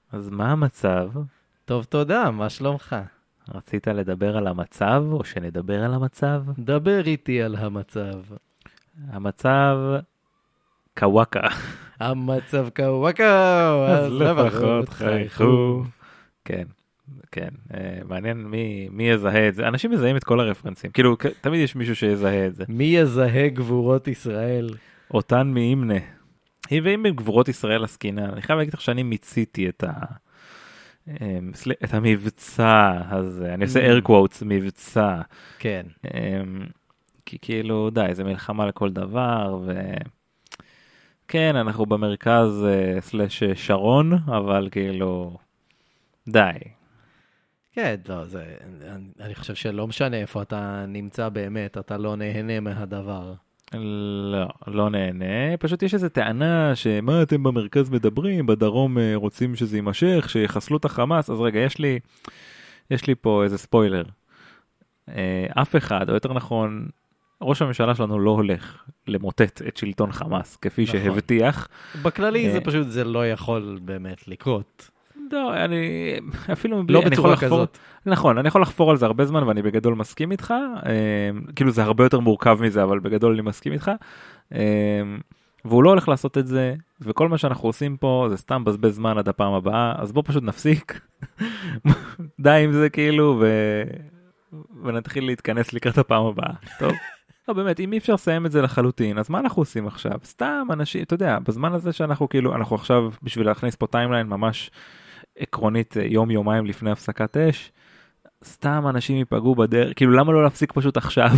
אז מה המצב? טוב, תודה, מה שלומך? רצית לדבר על המצב, או שנדבר על המצב? דבר איתי על המצב. המצב קוואקה. המצב קוואקו, אז אז לפחות לפחות חייכו. חייכו. כן, כן. מעניין מי יזהה את זה. אנשים מזהים את כל הרפרנסים. כאילו, תמיד יש מישהו שיזהה את זה. מי יזהה גבורות ישראל? אותן מימנה. ואם בגבורות ישראל עסקינן, אני חייב להגיד לך שאני מיציתי את המבצע הזה. אני עושה air quotes, מבצע. כן. כי כאילו, די, זה מלחמה לכל דבר, כן, אנחנו במרכז סלש שרון, אבל כאילו, די. כן, לא, אני חושב שלא משנה איפה אתה נמצא באמת, אתה לא נהנה מהדבר. לא, לא נהנה. פשוט יש איזו טענה שמה אתם במרכז מדברים, בדרום רוצים שזה יימשך, שיחסלו את החמאס. אז רגע, יש לי פה איזה ספוילר. אף אחד, או יותר נכון, ראש הממשלה שלנו לא הולך למוטט את שלטון חמאס, כפי נכון. שהבטיח. בכללי זה לא יכול באמת לקרות. לא, אני אפילו לא בצורה כזאת. נכון, אני יכול לחפור על זה הרבה זמן, ואני בגדול מסכים איתך. כאילו זה הרבה יותר מורכב מזה, אבל בגדול אני מסכים איתך. והוא לא הולך לעשות את זה, וכל מה שאנחנו עושים פה זה סתם בזבז זמן עד הפעם הבאה, אז בוא פשוט נפסיק. די עם זה כאילו, ונתחיל להתכנס לקראת הפעם הבאה. טוב? לא, באמת, אם אי אפשר לסיים את זה לחלוטין, אז מה אנחנו עושים עכשיו? סתם אנשים, אתה יודע, בזמן הזה שאנחנו כאילו, אנחנו עכשיו, בשביל להכניס פה טיימליין ממש עקרונית יום-יומיים לפני הפסקת אש, סתם אנשים ייפגעו בדרך, כאילו למה לא להפסיק פשוט עכשיו?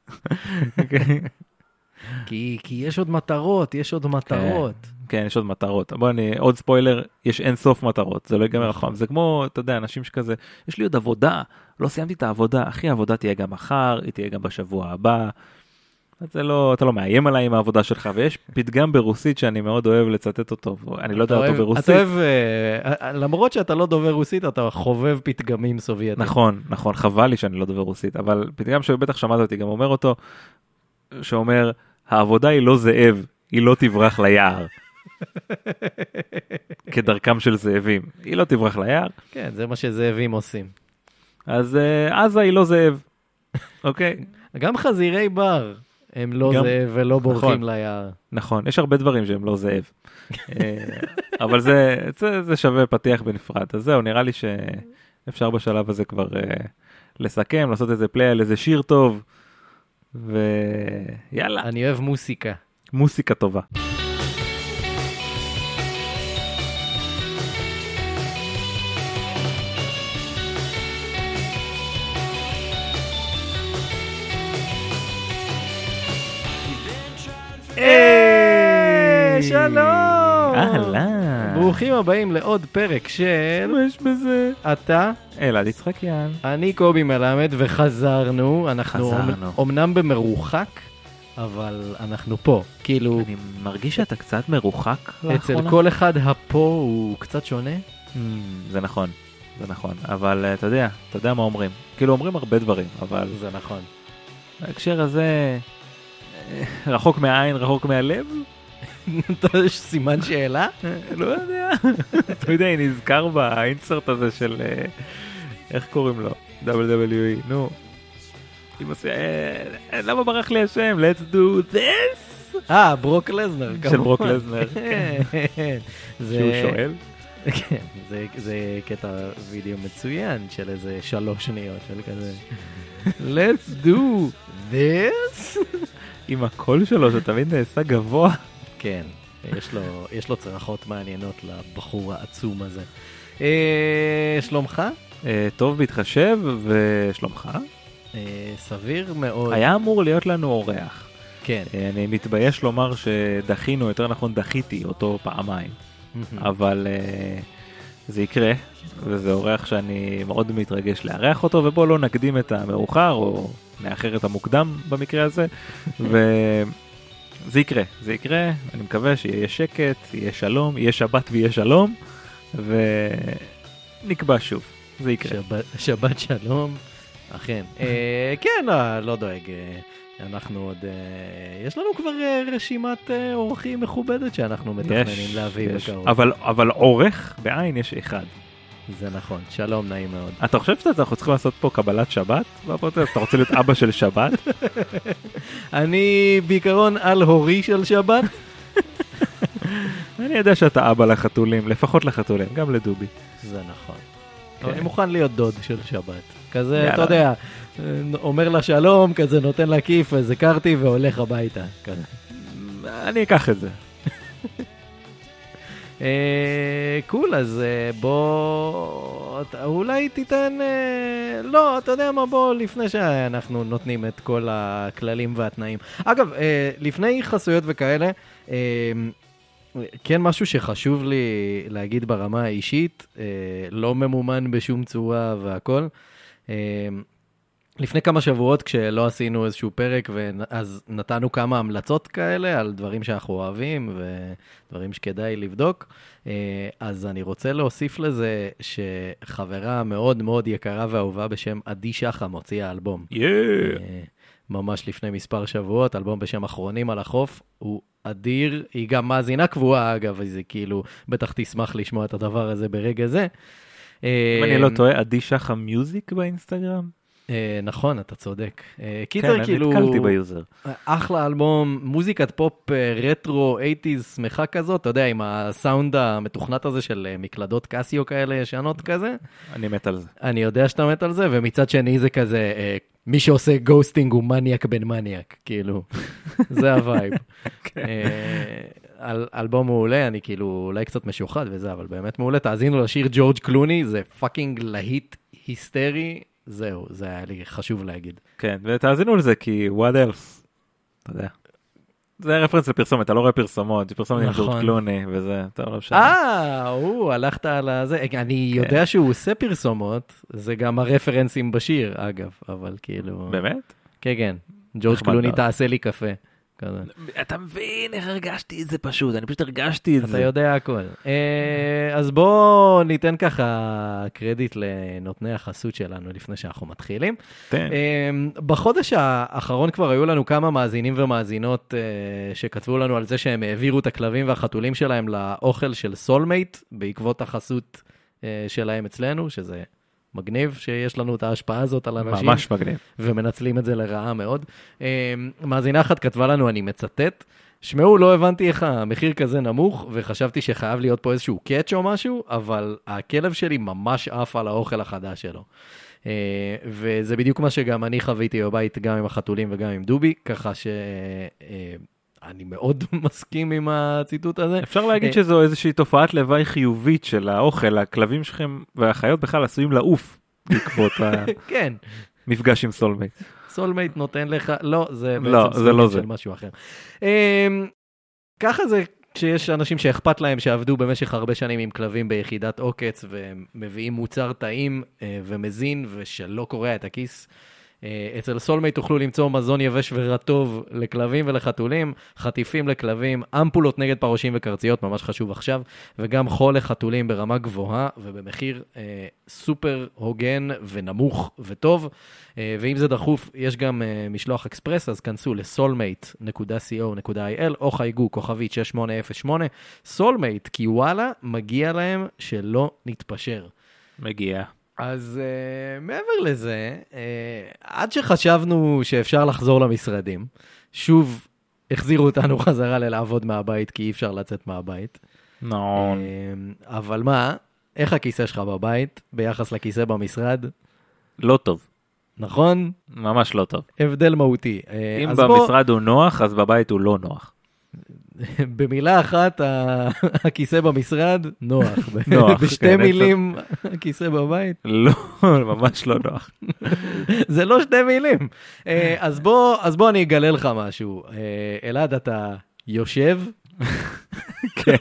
כי יש עוד מטרות, יש עוד מטרות. כן, יש עוד מטרות. עוד ספוילר, יש אין סוף מטרות, זה לא ייגמר אף פעם. זה כמו, אתה יודע, אנשים שכזה, יש לי עוד עבודה, לא סיימתי את העבודה, אחי, העבודה תהיה גם מחר, היא תהיה גם בשבוע הבא. אתה לא מאיים עליי עם העבודה שלך, ויש פתגם ברוסית שאני מאוד אוהב לצטט אותו, אני לא יודע אותו ברוסית. אתה אוהב, למרות שאתה לא דובר רוסית, אתה חובב פתגמים סובייטיים. נכון, חבל לי שאני לא דובר רוסית, אבל פתגם שבטח שמעת אותי גם אומר אותו, שאומר, העבודה היא לא זאב, היא לא תברח ליער. כדרכם של זאבים. היא לא תברח ליער. כן, זה מה שזאבים עושים. אז עזה היא לא זאב. אוקיי? גם חזירי בר הם לא זאב ולא בורחים ליער. נכון, יש הרבה דברים שהם לא זאב. אבל זה שווה פתיח בנפרד. אז זהו, נראה לי שאפשר בשלב הזה כבר לסכם, לעשות איזה פליי על איזה שיר טוב. ויאללה. אני אוהב מוסיקה. מוסיקה טובה. שלום! אהלן. ברוכים הבאים לעוד פרק של... מה יש בזה? אתה? אלעד יצחקיאן. אני קובי מלמד וחזרנו. אנחנו אומנם במרוחק, אבל אנחנו פה. כאילו... אני מרגיש שאתה קצת מרוחק לאחרונה. אצל כל אחד הפה הוא קצת שונה. זה נכון, זה נכון. אבל אתה יודע מה אומרים. כאילו אומרים הרבה דברים, אבל... זה נכון. בהקשר הזה... רחוק מהעין, רחוק מהלב? יש סימן שאלה? לא יודע. אתה יודע, אני נזכר באינסרט הזה של... איך קוראים לו? WWE, נו. למה ברח לי השם? Let's do this? ברוק לזנר. של ברוק לזנר. שהוא שואל? כן, זה קטע וידאו מצוין של איזה 3 שניות של כזה. Let's do this? עם הקול שלו שתמיד נעשה גבוה. כן, יש לו צרחות מעניינות לבחור העצום הזה. שלומך? טוב בהתחשב, ושלומך? סביר מאוד. היה אמור להיות לנו אורח. כן. אני מתבייש לומר שדחינו, יותר נכון דחיתי אותו פעמיים. אבל זה יקרה, וזה אורח שאני מאוד מתרגש לארח אותו, ובוא לא נקדים את המאוחר, או נאחר את המוקדם במקרה הזה, וזה יקרה, אני מקווה שיהיה שקט, יהיה שלום, יהיה שבת ויהיה שלום, ונקבע שוב, זה יקרה. שבת שלום, אכן. כן, לא דואג. אנחנו עוד, יש לנו כבר רשימת אורחים מכובדת שאנחנו מתכננים להביא בקרוב. אבל עורך בעין יש אחד. זה נכון, שלום, נעים מאוד. אתה חושב שאנחנו צריכים לעשות פה קבלת שבת? אתה רוצה להיות אבא של שבת? אני בעיקרון על הורי של שבת. אני יודע שאתה אבא לחתולים, לפחות לחתולים, גם לדובי. זה נכון. אני מוכן להיות דוד של שבת. כזה, אתה יודע, אומר לה שלום, כזה נותן לה כיף, איזה קרתי והולך הביתה. אני אקח את זה. קול, אז בוא, אולי תיתן, לא, אתה יודע מה, בוא, לפני שאנחנו נותנים את כל הכללים והתנאים. אגב, לפני חסויות וכאלה, כן, משהו שחשוב לי להגיד ברמה האישית, לא ממומן בשום צורה והכל. לפני כמה שבועות, כשלא עשינו איזשהו פרק, אז נתנו כמה המלצות כאלה על דברים שאנחנו אוהבים ודברים שכדאי לבדוק. אז אני רוצה להוסיף לזה שחברה מאוד מאוד יקרה ואהובה בשם עדי שחם הוציאה אלבום. ממש לפני מספר שבועות, אלבום בשם אחרונים על החוף, הוא אדיר, היא גם מאזינה קבועה אגב, אז היא כאילו בטח תשמח לשמוע את הדבר הזה ברגע זה. אם אני לא טועה, עדי שחם מיוזיק באינסטגרם? נכון, אתה צודק. קיצר, כאילו, כן, נתקלתי ביוזר. אחלה אלבום, מוזיקת פופ רטרו 80s שמחה כזאת, אתה יודע, עם הסאונד המתוכנת הזה של מקלדות קסיו כאלה ישנות כזה. אני מת על זה. אני יודע שאתה מת על זה, ומצד שני זה כזה, מי שעושה גוסטינג הוא מניאק בן מניאק, כאילו, זה הווייב. אלבום מעולה, אני כאילו אולי קצת משוחד וזה, אבל באמת מעולה, תאזינו לשיר ג'ורג' קלוני, זה פאקינג להיט היסטרי, זהו, זה היה לי חשוב להגיד. כן, ותאזינו לזה, כי what else? אתה יודע. זה רפרנס לפרסומת, אתה לא רואה פרסומות, זה פרסומת עם ג'ורג' קלוני, וזה, אתה לא משנה. הלכת על זה, אני יודע שהוא עושה פרסומות, זה גם הרפרנסים בשיר, אגב, אבל כאילו... באמת? כן, כן, ג'ורג' קלוני תעשה לי קפה. אתה מבין איך הרגשתי את זה פשוט, אני פשוט הרגשתי את זה. אתה יודע הכל. אז בוא ניתן ככה קרדיט לנותני החסות שלנו לפני שאנחנו מתחילים. בחודש האחרון כבר היו לנו כמה מאזינים ומאזינות שכתבו לנו על זה שהם העבירו את הכלבים והחתולים שלהם לאוכל של סולמייט, בעקבות החסות שלהם אצלנו, שזה... מגניב שיש לנו את ההשפעה הזאת על אנשים. ממש מגניב. ומנצלים את זה לרעה מאוד. מאזינה אחת כתבה לנו, אני מצטט, שמעו, לא הבנתי איך המחיר כזה נמוך, וחשבתי שחייב להיות פה איזשהו קאץ' או משהו, אבל הכלב שלי ממש עף על האוכל החדש שלו. וזה בדיוק מה שגם אני חוויתי בבית, גם עם החתולים וגם עם דובי, ככה אני מאוד מסכים עם הציטוט הזה. אפשר להגיד שזו איזושהי תופעת לוואי חיובית של האוכל, הכלבים שלכם והחיות בכלל עשויים לעוף בעקבות המפגש עם סולמייט. סולמייט נותן לך, לא, זה בעצם סולמייט של משהו אחר. ככה זה כשיש אנשים שאכפת להם שעבדו במשך הרבה שנים עם כלבים ביחידת עוקץ, ומביאים מוצר טעים ומזין ושלא קורע את הכיס. אצל סולמייט תוכלו למצוא מזון יבש ורטוב לכלבים ולחתולים, חטיפים לכלבים, אמפולות נגד פרושים וקרציות, ממש חשוב עכשיו, וגם חול לחתולים ברמה גבוהה ובמחיר סופר הוגן ונמוך וטוב, ואם זה דחוף, יש גם משלוח אקספרס, אז כנסו לסולמייט.co.il או חייגו כוכבית 6808, סולמייט, כי וואלה, מגיע להם שלא נתפשר. מגיע. אז מעבר לזה, עד שחשבנו שאפשר לחזור למשרדים, שוב החזירו אותנו חזרה ללעבוד מהבית, כי אי אפשר לצאת מהבית. נכון. אבל מה, איך הכיסא שלך בבית ביחס לכיסא במשרד? לא טוב. נכון? ממש לא טוב. הבדל מהותי. אם במשרד הוא נוח, אז בבית הוא לא נוח. במילה אחת, הכיסא במשרד, נוח. בשתי מילים, הכיסא בבית? לא, ממש לא נוח. זה לא שתי מילים. אז בוא אני אגלה לך משהו. אלעד, אתה יושב? כן.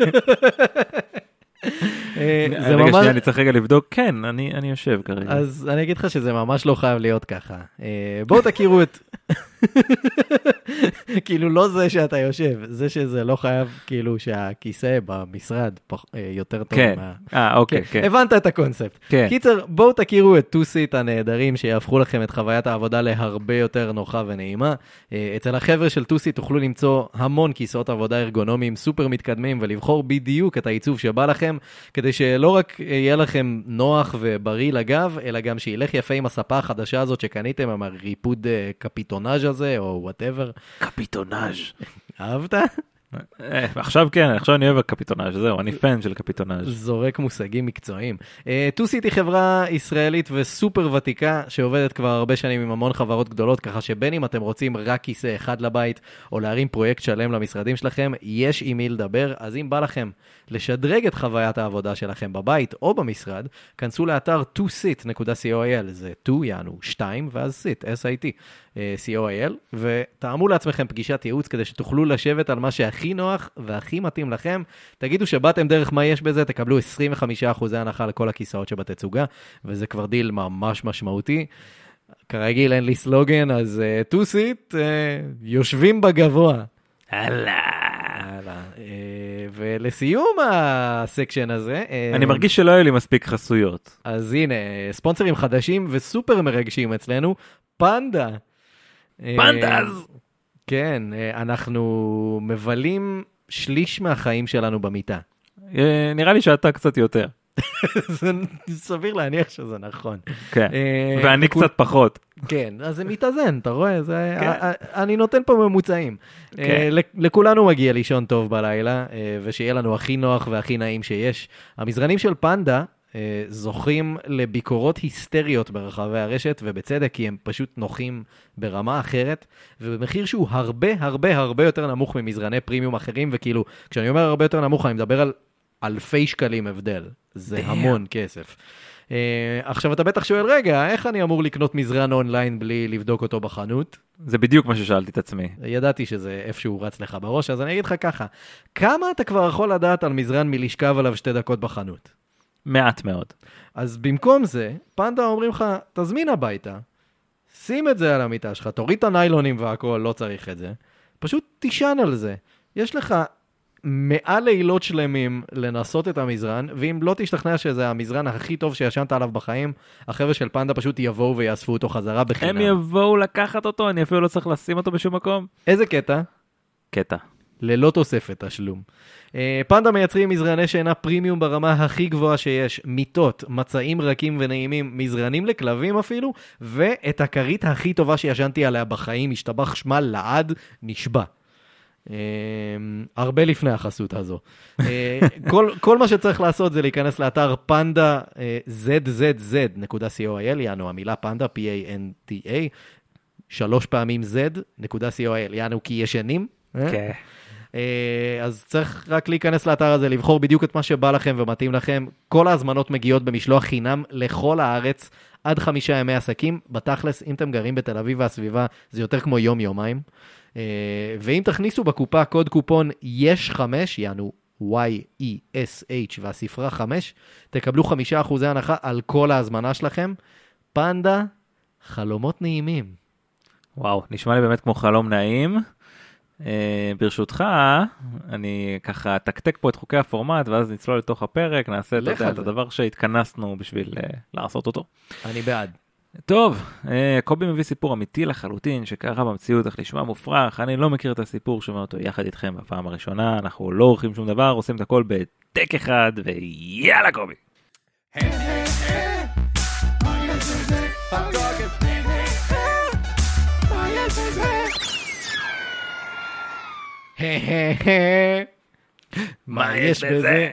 רגע שנייה, אני צריך רגע לבדוק. כן, אני יושב כרגע. אז אני אגיד לך שזה ממש לא חייב להיות ככה. בואו תכירו את... כאילו לא זה שאתה יושב, זה שזה לא חייב, כאילו שהכיסא במשרד יותר טוב. כן, אוקיי, כן. הבנת את הקונספט. כן. קיצר, בואו תכירו את טוסיט הנהדרים שיהפכו לכם את חוויית העבודה להרבה יותר נוחה ונעימה. אצל החבר'ה של טוסיט תוכלו למצוא המון כיסאות עבודה ארגונומיים סופר מתקדמים ולבחור בדיוק את העיצוב שבא לכם, כדי שלא רק יהיה לכם נוח ובריא לגב, אלא גם שילך יפה עם הספה החדשה הזאת שקניתם, עם הריפוד קפיטונאז' הזה, או whatever. קפיטונאז'. אהבת? עכשיו כן, עכשיו אני אוהב הקפיטונאז', זהו, אני פן של קפיטונאז'. זורק מושגים מקצועיים. טוסיט היא חברה ישראלית וסופר ותיקה, שעובדת כבר הרבה שנים עם המון חברות גדולות, ככה שבין אם אתם רוצים רק כיסא אחד לבית, או להרים פרויקט שלם למשרדים שלכם, יש עם מי לדבר. אז אם בא לכם לשדרג את חוויית העבודה שלכם בבית או במשרד, כנסו לאתר tosit.coil, זה 2 יענו 2 ואז sit, S-I-T, C-O-I-L, ותאמו לעצמכם פגישת ייעוץ כדי שתוכלו לשבת על מה שהכי נוח והכי מתאים לכם. תגידו שבאתם דרך מה יש בזה, תקבלו 25% הנחה לכל הכיסאות שבתצוגה, וזה כבר דיל ממש משמעותי. כרגיל אין לי סלוגן, אז טוסיט, יושבים בגבוה. הלאה. ולסיום הסקשן הזה... אני מרגיש שלא היו לי מספיק חסויות. אז הנה, ספונסרים חדשים וסופר מרגשים אצלנו, פנדה. פנדאז! כן, אנחנו מבלים שליש מהחיים שלנו במיטה. נראה לי שאתה קצת יותר. זה סביר להניח שזה נכון. כן, ואני קצת פחות. כן, אז זה מתאזן, אתה רואה? אני נותן פה ממוצעים. לכולנו מגיע לישון טוב בלילה, ושיהיה לנו הכי נוח והכי נעים שיש. המזרנים של פנדה זוכים לביקורות היסטריות ברחבי הרשת, ובצדק, כי הם פשוט נוחים ברמה אחרת, ובמחיר שהוא הרבה הרבה הרבה יותר נמוך ממזרני פרימיום אחרים, וכאילו, כשאני אומר הרבה יותר נמוך, אני מדבר על אלפי שקלים הבדל. זה המון כסף. עכשיו אתה בטח שואל, רגע, איך אני אמור לקנות מזרן אונליין בלי לבדוק אותו בחנות? זה בדיוק מה ששאלתי את עצמי. ידעתי שזה איפשהו רץ לך בראש, אז אני אגיד לך ככה, כמה אתה כבר יכול לדעת על מזרן מלשכב עליו 2 דקות בחנות? מעט מאוד. אז במקום זה, פנדה אומרים לך, תזמין הביתה, שים את זה על המיטה שלך, תוריד את הניילונים והכל, לא צריך את זה, פשוט תישן על זה. יש לך 100 לילות שלמים לנסות את המזרן, ואם לא תשתכנע שזה המזרן הכי טוב שישנת עליו בחיים, החבר'ה של פנדה פשוט יבואו ויאספו אותו חזרה בחינם. הם יבואו לקחת אותו, אני אפילו לא צריך לשים אותו בשום מקום. איזה קטע? קטע. ללא תוספת תשלום. פנדה מייצרים מזרני שינה פרימיום ברמה הכי גבוהה שיש, מיטות, מצעים רכים ונעימים, מזרנים לכלבים אפילו, ואת הכרית הכי טובה שישנתי עליה בחיים, השתבח שמה לעד, נשבע. הרבה לפני החסות הזו. כל מה שצריך לעשות זה להיכנס לאתר פנדה zzz.coil, יענו המילה פנדה, P-A-N-T-A, 3 פעמים z.coil, יענו כי ישנים. כן. אז צריך רק להיכנס לאתר הזה, לבחור בדיוק את מה שבא לכם ומתאים לכם. כל ההזמנות מגיעות במשלוח חינם לכל הארץ, עד 5 ימי עסקים. בתכלס, אם אתם גרים בתל אביב והסביבה, זה יותר כמו יום-יומיים. ואם תכניסו בקופה קוד קופון יש 5, יענו Y-E-S-H והספרה 5, תקבלו 5% הנחה על כל ההזמנה שלכם. פנדה, חלומות נעימים. וואו, נשמע לי באמת כמו חלום נעים. ברשותך, אני ככה תקתק פה את חוקי הפורמט, ואז נצלול לתוך הפרק, נעשה את הדבר שהתכנסנו בשביל לעשות אותו. אני בעד. טוב, קובי מביא סיפור אמיתי לחלוטין, שקרה במציאות, אך נשמע מופרך. אני לא מכיר את הסיפור, שומע אותו יחד איתכם בפעם הראשונה, אנחנו לא עורכים שום דבר, עושים את הכל בטק אחד, ויאללה קובי. מה יש בזה?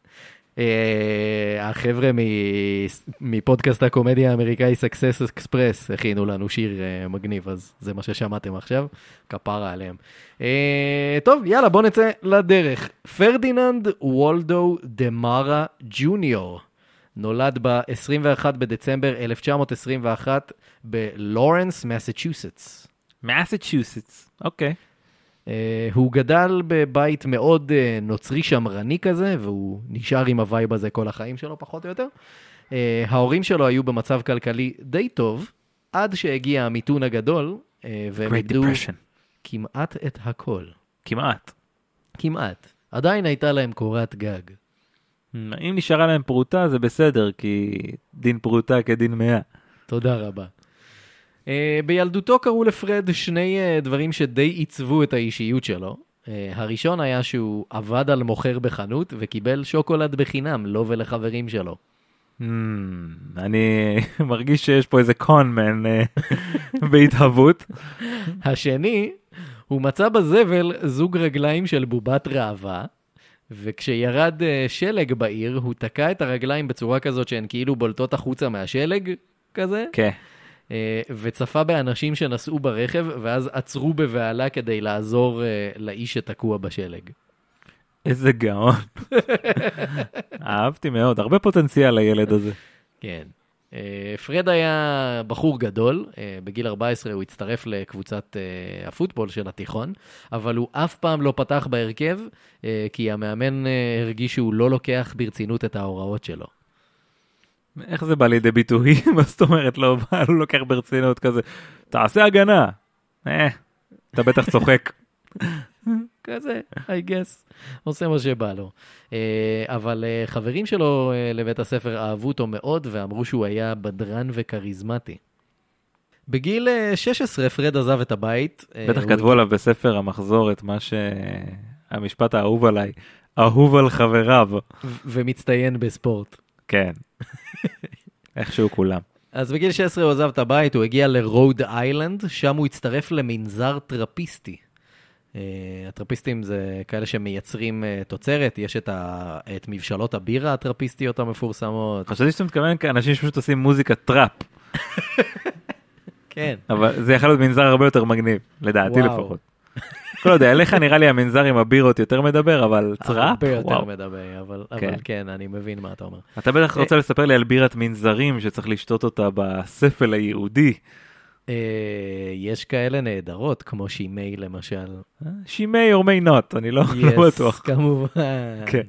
החבר'ה מפודקאסט הקומדיה האמריקאי סקסס אקספרס הכינו לנו שיר מגניב, אז זה מה ששמעתם עכשיו, כפרה עליהם. טוב, יאללה, בוא נצא לדרך. פרדיננד וולדו דמרה ג'וניור נולד ב-21 בדצמבר 1921 בלורנס, מסצ'וסטס. מסצ'וסטס, אוקיי. הוא גדל בבית מאוד נוצרי שמרני כזה, והוא נשאר עם הווייב הזה כל החיים שלו, פחות או יותר. ההורים שלו היו במצב כלכלי די טוב, עד שהגיע המיתון הגדול, והם איבדו... כמעט את הכל. כמעט. כמעט. עדיין הייתה להם קורת גג. אם נשארה להם פרוטה זה בסדר, כי דין פרוטה כדין 100. תודה רבה. בילדותו קראו לפרד שני דברים שדי עיצבו את האישיות שלו. הראשון היה שהוא עבד על מוכר בחנות וקיבל שוקולד בחינם, לו ולחברים שלו. אני מרגיש שיש פה איזה קונמן בהתהוות. השני, הוא מצא בזבל זוג רגליים של בובת ראווה, וכשירד שלג בעיר, הוא תקע את הרגליים בצורה כזאת שהן כאילו בולטות החוצה מהשלג, כזה. כן. וצפה באנשים שנסעו ברכב, ואז עצרו בבעלה כדי לעזור לאיש שתקוע בשלג. איזה גאון. אהבתי מאוד, הרבה פוטנציאל לילד הזה. כן. פרד היה בחור גדול, בגיל 14 הוא הצטרף לקבוצת הפוטבול של התיכון, אבל הוא אף פעם לא פתח בהרכב, כי המאמן הרגיש שהוא לא לוקח ברצינות את ההוראות שלו. איך זה בא לידי ביטוי? מה זאת אומרת? לא לוקח ברצינות כזה. תעשה הגנה. אתה בטח צוחק. כזה, I guess. עושה מה שבא לו. אבל חברים שלו לבית הספר אהבו אותו מאוד, ואמרו שהוא היה בדרן וקריזמטי. בגיל 16 פרד עזב את הבית. בטח כתבו עליו בספר המחזור את מה שהמשפט האהוב עליי. אהוב על חבריו. ומצטיין בספורט. כן. איכשהו כולם. אז בגיל 16 הוא עזב את הבית, הוא הגיע לרוד איילנד, שם הוא הצטרף למנזר טרפיסטי. הטרפיסטים זה כאלה שמייצרים תוצרת, יש את מבשלות הבירה הטרפיסטיות המפורסמות. חשבתי שאתה מתכוון כאנשים שפשוט עושים מוזיקה טראפ. כן. אבל זה יכול להיות מנזר הרבה יותר מגניב, לדעתי לפחות. לא יודע, אליך נראה לי המנזר עם הבירות יותר מדבר, אבל טראפ? הרבה יותר מדבר, אבל כן, אני מבין מה אתה אומר. אתה בטח רוצה לספר לי על בירת מנזרים שצריך לשתות אותה בספל היהודי. יש כאלה נהדרות, כמו שימי למשל. שימי or may not, אני לא בטוח. כמובן. כן.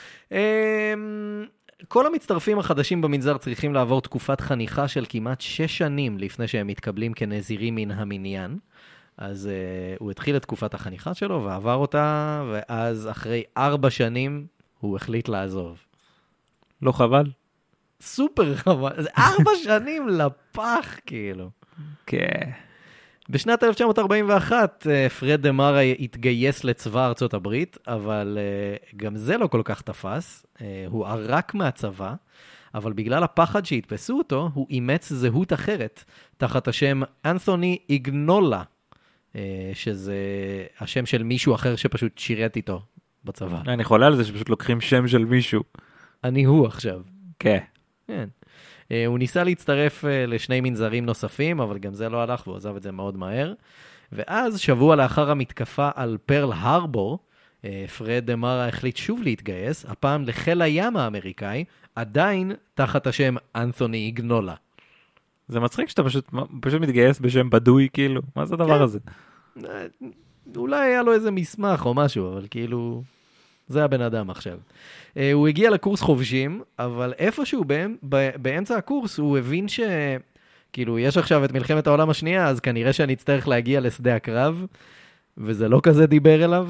כל המצטרפים החדשים במנזר צריכים לעבור תקופת חניכה של כמעט 6 שנים לפני שהם מתקבלים כנזירים מן המניין. אז הוא התחיל את תקופת החניכה שלו ועבר אותה, ואז אחרי 4 שנים הוא החליט לעזוב. לא חבל? סופר חבל. זה 4 שנים לפח, כאילו. כן. בשנת 1941 פרד דה מרה התגייס לצבא ארצות הברית, אבל גם זה לא כל כך תפס. הוא ערק מהצבא, אבל בגלל הפחד שהתפסו אותו, הוא אימץ זהות אחרת, תחת השם אנתוני איגנולה, שזה השם של מישהו אחר שפשוט שירת איתו בצבא. אני חולה על זה שפשוט לוקחים שם של מישהו. אני הוא עכשיו. כן. כן. הוא ניסה להצטרף לשני מנזרים נוספים, אבל גם זה לא הלך, והוא עזב את זה מאוד מהר. ואז, שבוע לאחר המתקפה על פרל הרבור, פרד דה מרה החליט שוב להתגייס, הפעם לחיל הים האמריקאי, עדיין תחת השם אנתוני איגנולה. זה מצחיק שאתה פשוט מתגייס בשם בדוי, כאילו. מה זה הדבר הזה? אולי היה לו איזה מסמך או משהו, אבל כאילו... זה הבן אדם עכשיו. הוא הגיע לקורס חובשים, אבל איפשהו באמצע הקורס הוא הבין כאילו יש עכשיו את מלחמת העולם השנייה, אז כנראה שאני אצטרך להגיע לשדה הקרב, וזה לא כזה דיבר אליו.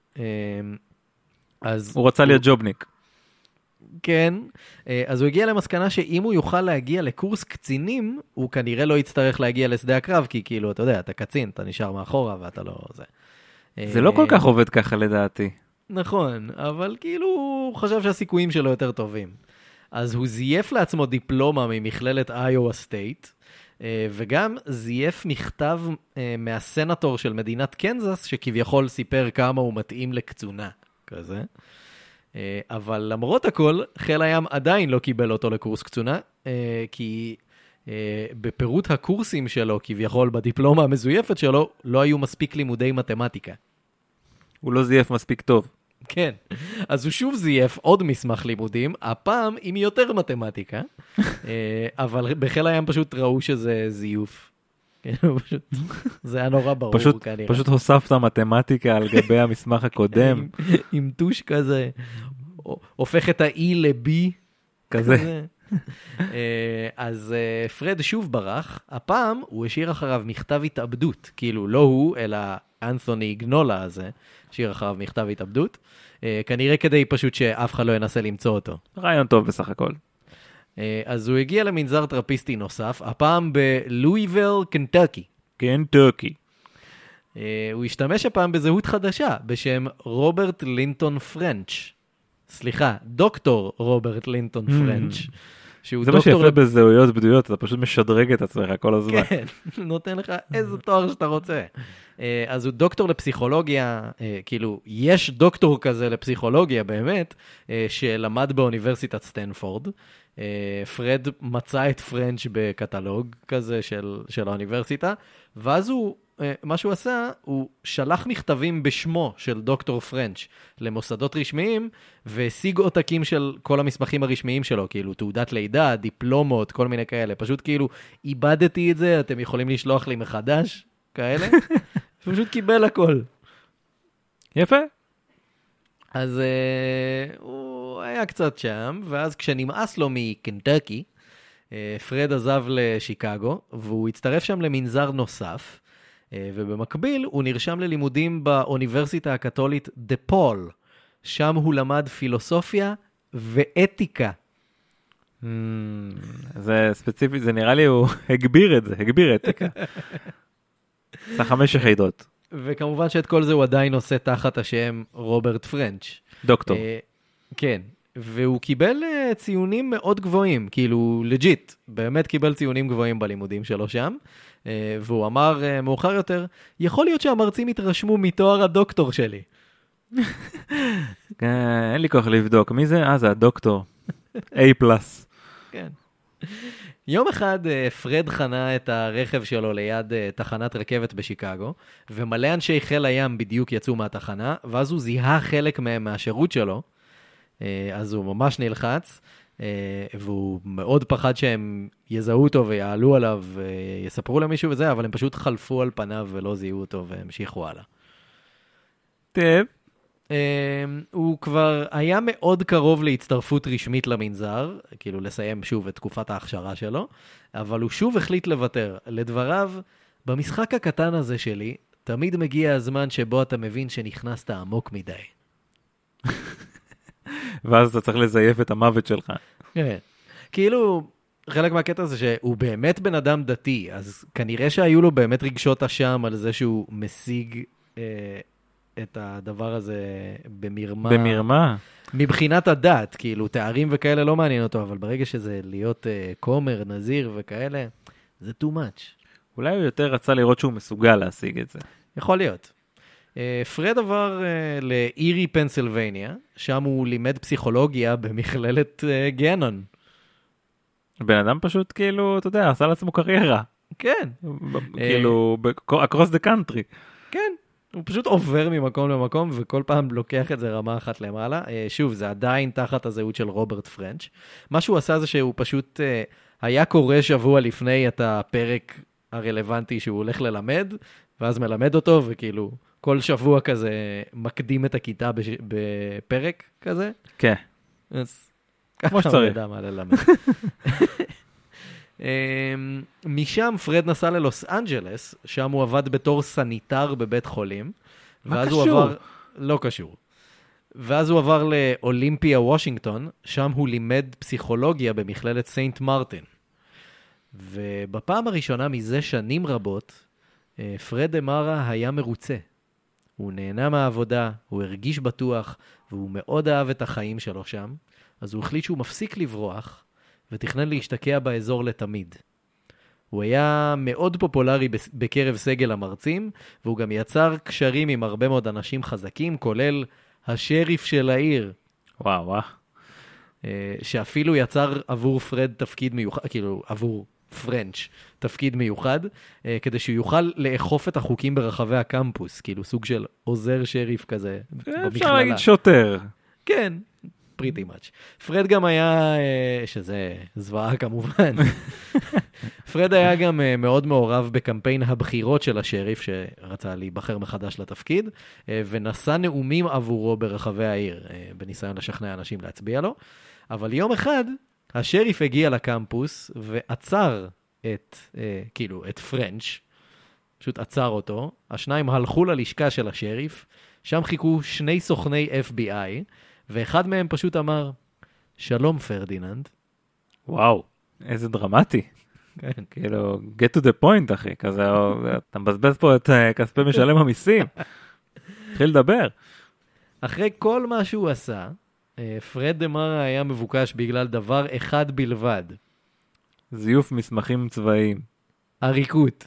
הוא רצה להיות ג'ובניק. כן, אז הוא הגיע למסקנה שאם הוא יוכל להגיע לקורס קצינים, הוא כנראה לא יצטרך להגיע לשדה הקרב, כי כאילו, אתה יודע, אתה קצין, אתה נשאר מאחורה ואתה לא... זה לא כל כך עובד ככה לדעתי. נכון, אבל כאילו הוא חשב שהסיכויים שלו יותר טובים. אז הוא זייף לעצמו דיפלומה ממכללת איואה סטייט, וגם זייף מכתב מהסנטור של מדינת קנזס, שכביכול סיפר כמה הוא מתאים לקצונה, כזה. אבל למרות הכל, חיל הים עדיין לא קיבל אותו לקורס קצונה, כי בפירוט הקורסים שלו, כביכול בדיפלומה המזויפת שלו, לא היו מספיק לימודי מתמטיקה. הוא לא זייף מספיק טוב. כן, אז הוא שוב זייף עוד מסמך לימודים, הפעם עם יותר מתמטיקה, אבל בחיל הים פשוט ראו שזה זיוף. זה היה נורא ברור כנראה. פשוט הוספת מתמטיקה על גבי המסמך הקודם. עם טוש כזה, הופך את ה-E ל-B. כזה. אז פרד שוב ברח, הפעם הוא השאיר אחריו מכתב התאבדות, כאילו לא הוא, אלא אנתוני גנולה הזה, השאיר אחריו מכתב התאבדות, כנראה כדי פשוט שאף אחד לא ינסה למצוא אותו. רעיון טוב בסך הכל. אז הוא הגיע למנזר טרפיסטי נוסף, הפעם בלואיביל, קנטקי. קנטקי. הוא השתמש הפעם בזהות חדשה, בשם רוברט לינטון פרנץ'. סליחה, דוקטור רוברט לינטון פרנץ'. זה מה שיפה בזהויות בדויות, אתה פשוט משדרג את עצמך כל הזמן. כן, נותן לך איזה תואר שאתה רוצה. אז הוא דוקטור לפסיכולוגיה, כאילו, יש דוקטור כזה לפסיכולוגיה באמת, שלמד באוניברסיטת סטנפורד. פרד מצא את פרנץ' בקטלוג כזה של האוניברסיטה, ואז מה שהוא עשה, הוא שלח מכתבים בשמו של דוקטור פרנץ' למוסדות רשמיים, והשיג עותקים של כל המסמכים הרשמיים שלו, כאילו תעודת לידה, דיפלומות, כל מיני כאלה. פשוט כאילו, איבדתי את זה, אתם יכולים לשלוח לי מחדש, כאלה. פשוט קיבל הכל. יפה. אז הוא היה קצת שם, ואז כשנמאס לו מקנטקי, פרד עזב לשיקגו, והוא הצטרף שם למנזר נוסף, ובמקביל הוא נרשם ללימודים באוניברסיטה הקתולית דה פול, שם הוא למד פילוסופיה ואתיקה. זה ספציפי, זה נראה לי הוא הגביר את זה, הגביר אתיקה. זה 5 יחידות. וכמובן שאת כל זה הוא עדיין עושה תחת השם רוברט פרנץ'. דוקטור. כן, והוא קיבל ציונים מאוד גבוהים, כאילו לג'יט, באמת קיבל ציונים גבוהים בלימודים שלו שם, והוא אמר מאוחר יותר, יכול להיות שהמרצים התרשמו מתואר הדוקטור שלי. אין לי כוח לבדוק, מי זה? זה הדוקטור. A+. כן. יום אחד פרד חנה את הרכב שלו ליד תחנת רכבת בשיקגו, ומלא אנשי חיל הים בדיוק יצאו מהתחנה, ואז הוא זיהה חלק מהם מהשירות שלו, אז הוא ממש נלחץ, והוא מאוד פחד שהם יזהו אותו ויעלו עליו ויספרו למישהו וזה, אבל הם פשוט חלפו על פניו ולא זיהו אותו והמשיכו הלאה. טוב. הוא כבר היה מאוד קרוב להצטרפות רשמית למנזר, כאילו לסיים שוב את תקופת ההכשרה שלו, אבל הוא שוב החליט לוותר. לדבריו, במשחק הקטן הזה שלי, תמיד מגיע הזמן שבו אתה מבין שנכנסת עמוק מדי. ואז אתה צריך לזייף את המוות שלך. כן. כאילו, חלק מהקטע זה שהוא באמת בן אדם דתי, אז כנראה שהיו לו באמת רגשות אשם על זה שהוא משיג את הדבר הזה במרמה. במרמה? מבחינת הדת, כאילו, תארים וכאלה לא מעניין אותו, אבל ברגע שזה להיות כומר, נזיר וכאלה, זה too much. אולי הוא יותר רצה לראות שהוא מסוגל להשיג את זה. יכול להיות. פרד עבר לאירי, פנסילבניה, שם הוא לימד פסיכולוגיה במכללת גנון. בן אדם פשוט כאילו, אתה יודע, עשה לעצמו קריירה. כן. כאילו, across the country. כן. הוא פשוט עובר ממקום למקום, וכל פעם לוקח את זה רמה אחת למעלה. שוב, זה עדיין תחת הזהות של רוברט פרנץ'. מה שהוא עשה זה שהוא פשוט היה קורא שבוע לפני את הפרק הרלוונטי שהוא הולך ללמד, ואז מלמד אותו, וכאילו כל שבוע כזה מקדים את הכיתה בפרק כזה. כן. אז כמו שצריך. ידע מה ללמד. משם פרד נסע ללוס אנג'לס, שם הוא עבד בתור סניטר בבית חולים. מה קשור? לא קשור. ואז הוא עבר לאולימפיה, וושינגטון, שם הוא לימד פסיכולוגיה במכללת סנט מרטין. ובפעם הראשונה מזה שנים רבות, פרד אמרה היה מרוצה. הוא נהנה מהעבודה, הוא הרגיש בטוח, והוא מאוד אהב את החיים שלו שם, אז הוא החליט שהוא מפסיק לברוח, ותכנן להשתקע באזור לתמיד. הוא היה מאוד פופולרי בקרב סגל המרצים, והוא גם יצר קשרים עם הרבה מאוד אנשים חזקים, כולל השריף של העיר. וואו, וואו. שאפילו יצר עבור פרד תפקיד מיוחד, כאילו עבור פרנץ' תפקיד מיוחד, כדי שהוא יוכל לאכוף את החוקים ברחבי הקמפוס, כאילו סוג של עוזר שריף כזה במכללה. אפשר להגיד שוטר. כן, pretty much. פרד גם היה, שזה זוועה כמובן, פרד היה גם מאוד מעורב בקמפיין הבחירות של השריף, שרצה להיבחר מחדש לתפקיד, ונשא נאומים עבורו ברחבי העיר, בניסיון לשכנע אנשים להצביע לו. אבל יום אחד, השריף הגיע לקמפוס ועצר את פרנץ', פשוט עצר אותו. השניים הלכו ללשכה של השריף, שם חיכו 2 סוכני FBI, ואחד מהם פשוט אמר, שלום פרדיננד. וואו, איזה דרמטי. כן. כאילו, get to the point, אחי. כזה, אתה מבזבז פה את כספי משלם המיסים. התחיל לדבר. אחרי כל מה שהוא עשה, פרד דמרה היה מבוקש בגלל דבר אחד בלבד. זיוף מסמכים צבאיים. עריקות.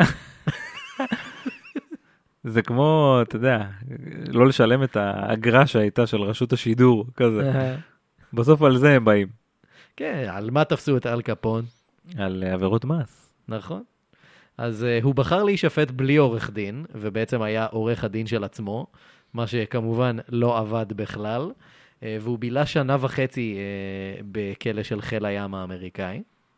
זה כמו, אתה יודע, לא לשלם את האגרה שהייתה של רשות השידור, כזה. בסוף על זה הם באים. כן, על מה תפסו את אל קפון? על עבירות מס. נכון. אז הוא בחר להישפט בלי עורך דין, ובעצם היה עורך הדין של עצמו, מה שכמובן לא עבד בכלל, והוא בילה 1.5 שנה בכלא של חיל הים האמריקאי.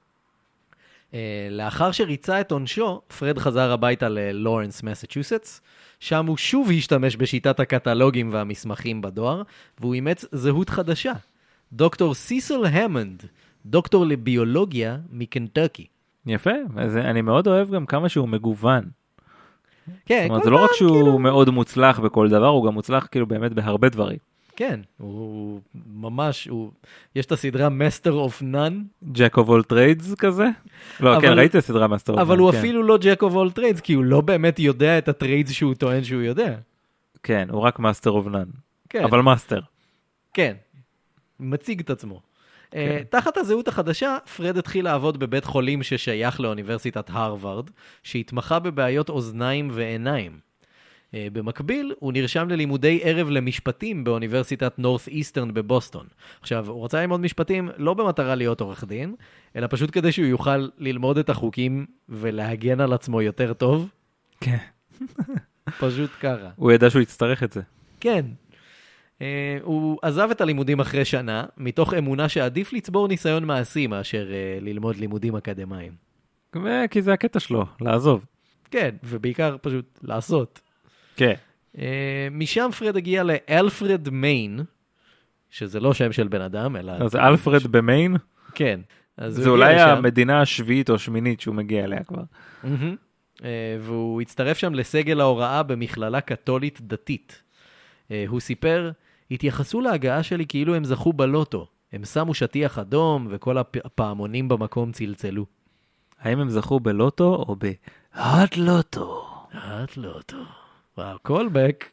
לאחר שריצה את עונשו, פרד חזר הביתה ללורנס, מסצ'וסטס, שם הוא שוב השתמש בשיטת הקטלוגים והמסמכים בדואר, והוא אימץ זהות חדשה. דוקטור סיסל המונד, דוקטור לביולוגיה מקנטקי. יפה, אני מאוד אוהב גם כמה שהוא מגוון. כן, זאת אומרת, זה לא רק שהוא מאוד מוצלח בכל דבר, הוא גם מוצלח כאילו באמת בהרבה דברים. כן, הוא ממש, יש את הסדרה Master of None. Jack of all trades כזה? לא, כן, ראיתי את הסדרה Master of None. אבל הוא אפילו לא Jack of all trades, כי הוא לא באמת יודע את הטריידס שהוא טוען שהוא יודע. כן, הוא רק Master of None. כן. אבל מאסטר. כן, מציג את עצמו. תחת הזהות החדשה, פרד התחיל לעבוד בבית חולים ששייך לאוניברסיטת הרווארד, שהתמחה בבעיות אוזניים ועיניים. במקביל, הוא נרשם ללימודי ערב למשפטים באוניברסיטת נורת' איסטרן בבוסטון. עכשיו, הוא רוצה ללמוד משפטים לא במטרה להיות עורך דין, אלא פשוט כדי שהוא יוכל ללמוד את החוקים ולהגן על עצמו יותר טוב. כן. פשוט ככה. הוא ידע שהוא יצטרך את זה. כן. הוא עזב את הלימודים אחרי שנה, מתוך אמונה שעדיף לצבור ניסיון מעשי מאשר ללמוד לימודים אקדמיים. כי זה הקטע שלו, לעזוב. כן, ובעיקר פשוט לעשות. כן. משם פרד הגיע לאלפרד מיין, שזה לא שם של בן אדם, אלא... אז אלפרד במיין? כן. זה אולי המדינה השביעית או השמינית שהוא מגיע אליה כבר. והוא הצטרף שם לסגל ההוראה במכללה קתולית דתית. הוא סיפר, התייחסו להגעה שלי כאילו הם זכו בלוטו. הם שמו שטיח אדום וכל הפעמונים במקום צלצלו. האם הם זכו בלוטו או בהאט לוטו? האט לוטו. וואו, קולבק.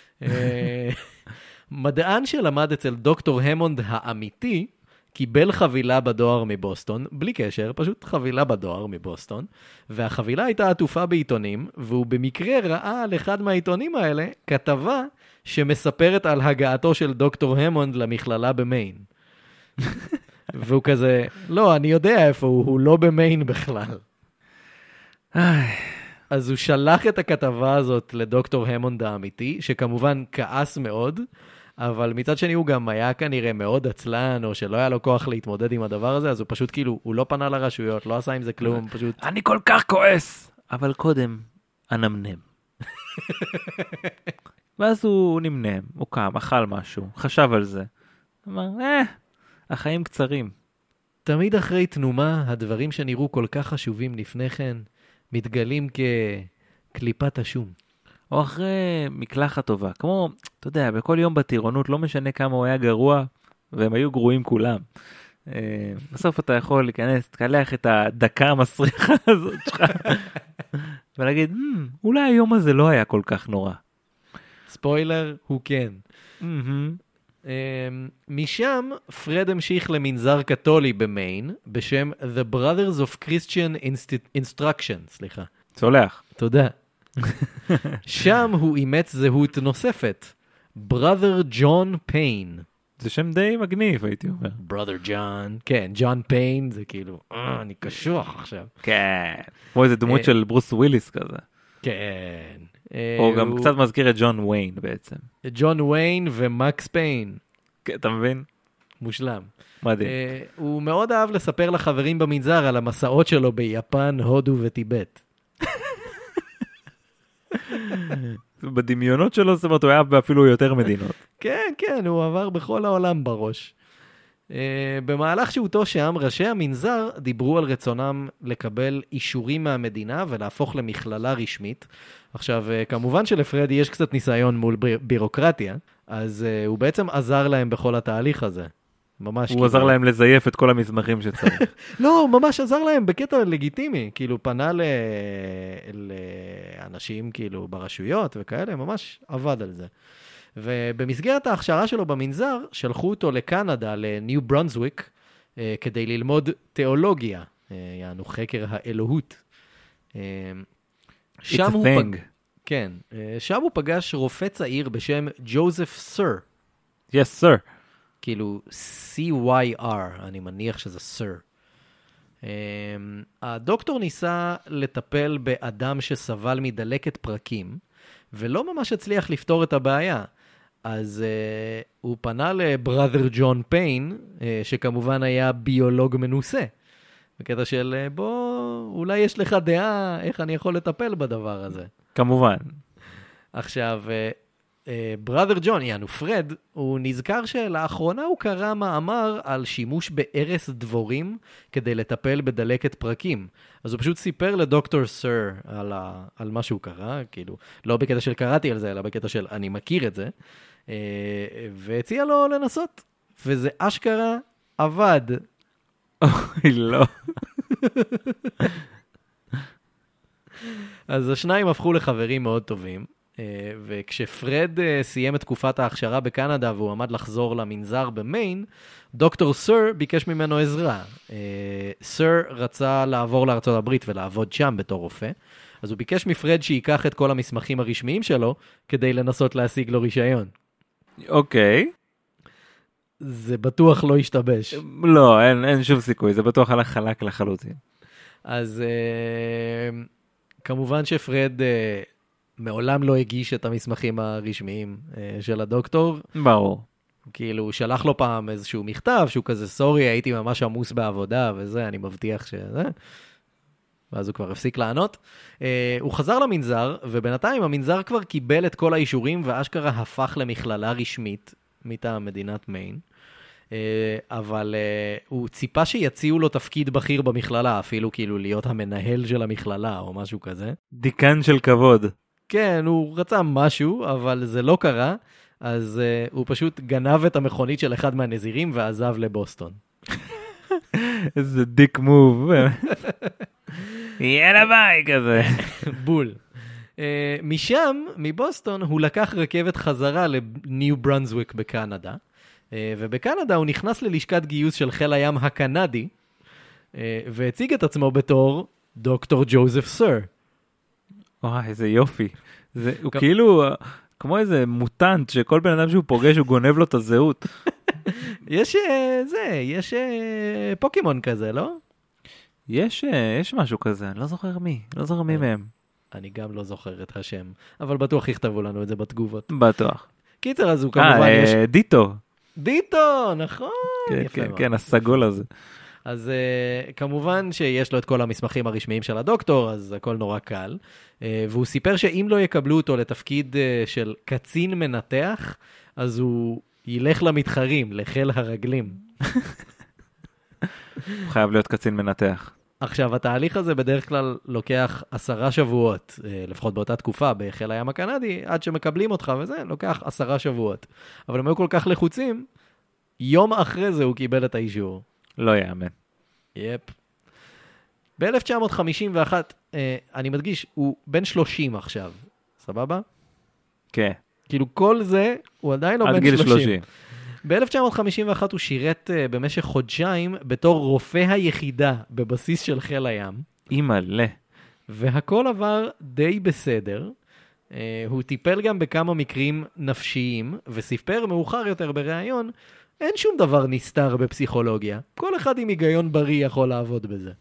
מדען שלמד אצל דוקטור המונד האמיתי, קיבל חבילה בדואר מבוסטון, בלי קשר, פשוט חבילה בדואר מבוסטון, והחבילה הייתה עטופה בעיתונים, והוא במקרה ראה על אחד מהעיתונים האלה כתבה שמספרת על הגעתו של דוקטור המונד למכללה במיין. והוא כזה, לא, אני יודע איפה הוא לא במיין בכלל. אז הוא שלח את הכתבה הזאת לדוקטור המונד האמיתי, שכמובן כעס מאוד, אבל מצד שני הוא גם היה כנראה מאוד עצלן, או שלא היה לו כוח להתמודד עם הדבר הזה, אז הוא פשוט כאילו, הוא לא פנה לרשויות, לא עשה עם זה כלום, פשוט... אני כל כך כועס, אבל קודם, אנמנם. ואז הוא נמנם, הוא קם, אכל משהו, חשב על זה. אמר, החיים קצרים. תמיד אחרי תנומה, הדברים שנראו כל כך חשובים לפני כן, מתגלים כקליפת השום. או אחרי מקלחת טובה. כמו, אתה יודע, בכל יום בטירונות, לא משנה כמה הוא היה גרוע, והם היו גרועים כולם. בסוף אתה יכול להיכנס, תקלח את הדקה המסריחה הזאת שלך, ולהגיד, אולי היום הזה לא היה כל כך נורא. ספוילר, הוא כן. משם פרד המשיך למנזר קתולי במיין, בשם The Brothers of Christian Instruction, סליחה. צולח. תודה. שם הוא אימץ זהות נוספת, Brother John Payne. זה שם די מגניב, הייתי אומר. Brother John, כן, John Payne זה כאילו, אני קשוח עכשיו. כן, כמו איזה דמות של ברוס וויליס כזה. כן. או גם קצת מזכיר את ג'ון ויין בעצם. ג'ון ויין ומקס פיין. אתה מבין? מושלם. מדהים. הוא מאוד אהב לספר לחברים במנזר על המסעות שלו ביפן, הודו וטיבט. בדמיונות שלו, זאת אומרת, הוא היה באפילו יותר מדינות. כן, כן, הוא עבר בכל העולם בראש. במהלך שהותו שם, ראשי המנזר דיברו על רצונם לקבל אישורים מהמדינה ולהפוך למכללה רשמית. עכשיו, כמובן שלפרדי יש קצת ניסיון מול בירוקרטיה, אז הוא בעצם עזר להם בכל התהליך הזה. ממש הוא עזר להם לזייף את כל המסמכים שצריך. לא, ממש עזר להם בקטע לגיטימי, כאילו פנה לאנשים כאילו ברשויות וכאלה, ממש עבד על זה. ובמסגרת ההכשרה שלו במנזר, שלחו אותו לקנדה, לניו ברנסוויק, כדי ללמוד תיאולוגיה, יענו חקר האלוהות. It's a thing. כן, שם הוא פגש רופא צעיר בשם ג'וזף סר. Yes, sir. כאילו C-Y-R, אני מניח שזה סר. הדוקטור ניסה לטפל באדם שסבל מדלקת פרקים, ולא ממש הצליח לפתור את הבעיה. אז הוא פנה לבראדר ג'ון פיין, שכמובן היה ביולוג מנוסה. בקטע של אולי יש לך דעה איך אני יכול לטפל בדבר הזה. כמובן. עכשיו, בראדר ג'ון, יענו פרד, הוא נזכר שלאחרונה הוא קרא מאמר על שימוש בארס דבורים כדי לטפל בדלקת פרקים. אז הוא פשוט סיפר לדוקטור סר על מה שהוא קרא, כאילו, לא בקטע של קראתי על זה, אלא בקטע של אני מכיר את זה, והציע לו לנסות. וזה אשכרה עבד. אוי, לא. אז השניים הפכו לחברים מאוד טובים. וכשפרד סיים את תקופת ההכשרה בקנדה והוא עמד לחזור למנזר במיין, דוקטור סר ביקש ממנו עזרה. סר רצה לעבור לארצות הברית ולעבוד שם בתור רופא, אז הוא ביקש מפרד שיקח את כל המסמכים הרשמיים שלו כדי לנסות להשיג לו רישיון. אוקיי. זה בטוח לא ישתבש. לא, אין שום סיכוי, זה בטוח הלך חלק לחלוטין. אז כמובן שפרד מעולם לא הגיש את המסמכים הרשמיים של הדוקטור. ברור. כאילו, הוא שלח לו פעם איזשהו מכתב, שהוא כזה, סורי, הייתי ממש עמוס בעבודה, וזה, אני מבטיח שזה. ואז הוא כבר הפסיק לענות. הוא חזר למנזר, ובינתיים המנזר כבר קיבל את כל האישורים, ואשכרה הפך למכללה רשמית, מטעם מדינת מיין. אבל הוא ציפה שיציעו לו תפקיד בכיר במכללה, אפילו כאילו להיות המנהל של המכללה, או משהו כזה. דיקן של כבוד. כן, הוא רצה משהו, אבל זה לא קרה, אז הוא פשוט גנב את המכונית של אחד מהנזירים ועזב לבוסטון. איזה דיק מוב. יאללה ביי כזה. בול. משם, מבוסטון, הוא לקח רכבת חזרה לניו ברנסוויק בקנדה, ובקנדה הוא נכנס ללשכת גיוס של חיל הים הקנדי, והציג את עצמו בתור דוקטור ג'וזף סר. וואי, איזה יופי. הוא כאילו כמו איזה מוטנט שכל בן אדם שהוא פוגש הוא גונב לו את הזהות. יש פוקימון כזה, לא? יש משהו כזה, אני לא זוכר מי, לא זוכר מי מהם. אני גם לא זוכר את השם, אבל בטוח יכתבו לנו את זה בתגובות. בטוח. קיצר, אז הוא כמובן יש... דיטו. דיטו, נכון. כן, הסגול הזה. אז כמובן שיש לו את כל המסמכים הרשמיים של הדוקטור, אז הכל נורא קל. והוא סיפר שאם לא יקבלו אותו לתפקיד של קצין מנתח, אז הוא ילך למתחרים, לחיל הרגלים. הוא חייב להיות קצין מנתח. עכשיו, התהליך הזה בדרך כלל לוקח 10 שבועות, לפחות באותה תקופה בחיל הים הקנדי, עד שמקבלים אותך וזה, לוקח 10 שבועות. אבל הם היו כל כך לחוצים, יום אחרי זה הוא קיבל את האישור. לא יאמן. יפ. ב-1951, אני מדגיש, הוא בן 30 עכשיו. סבבה? כן. כאילו כל זה, הוא עדיין לא בן 30. עד גיל 30. ב-1951 הוא שירת במשך חודשיים בתור רופא היחידה בבסיס של חיל הים. אימא'לה. והכל עבר די בסדר. הוא טיפל גם בכמה מקרים נפשיים, וסיפר מאוחר יותר בראיון, אין שום דבר נסתר בפסיכולוגיה. כל אחד עם היגיון בריא יכול לעבוד בזה.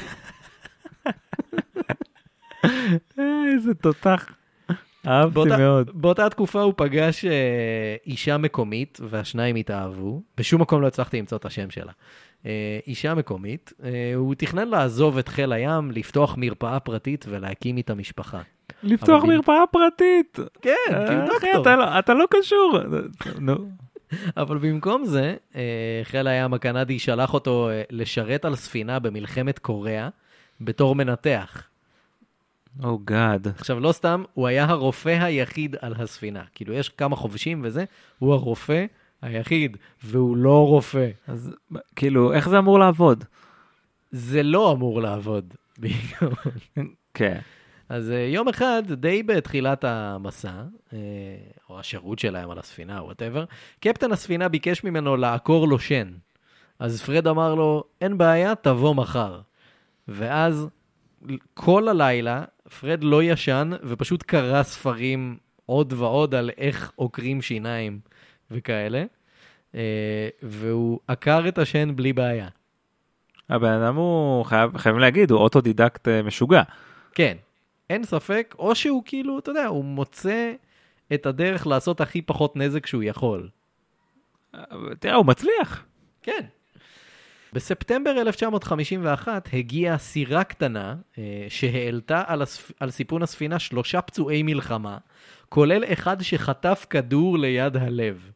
איזה תותח. אהבתי מאוד. באותה תקופה הוא פגש אישה מקומית, והשניים התאהבו. בשום מקום לא הצלחתי למצוא את השם שלה. אישה מקומית. הוא תכנן לעזוב את חיל הים, לפתוח מרפאה פרטית ולהקים איתה משפחה. לפתוח מרפאה פרטית? כן, כי הוא דוקטור. אתה לא קשור. נו. אבל במקום זה, חיל הים הקנדי שלח אותו לשרת על ספינה במלחמת קוריאה, בתור מנתח. או גאד. עכשיו, לא סתם, הוא היה הרופא היחיד על הספינה. כאילו, יש כמה חובשים וזה, הוא הרופא היחיד, והוא לא רופא. אז כאילו, איך זה אמור לעבוד? זה לא אמור לעבוד, בעיקרון. כן. אז יום אחד, די בתחילת המסע, או השירות שלהם על הספינה, או whatever, קפטן הספינה ביקש ממנו לעקור לו שן. אז פרד אמר לו, אין בעיה, תבוא מחר. ואז כל הלילה, פרד לא ישן, ופשוט קרא ספרים עוד ועוד על איך עוקרים שיניים וכאלה, והוא עקר את השן בלי בעיה. הבן אדם הוא, חייבים להגיד, הוא אוטודידקט משוגע. כן, אין ספק, או שהוא כאילו, אתה יודע, הוא מוצא את הדרך לעשות הכי פחות נזק שהוא יכול. תראה, הוא מצליח. כן. בספטמבר 1951 הגיעה סירה קטנה שהעלתה על סיפון הספינה 3 פצועי מלחמה, כולל אחד שחטף כדור ליד הלב.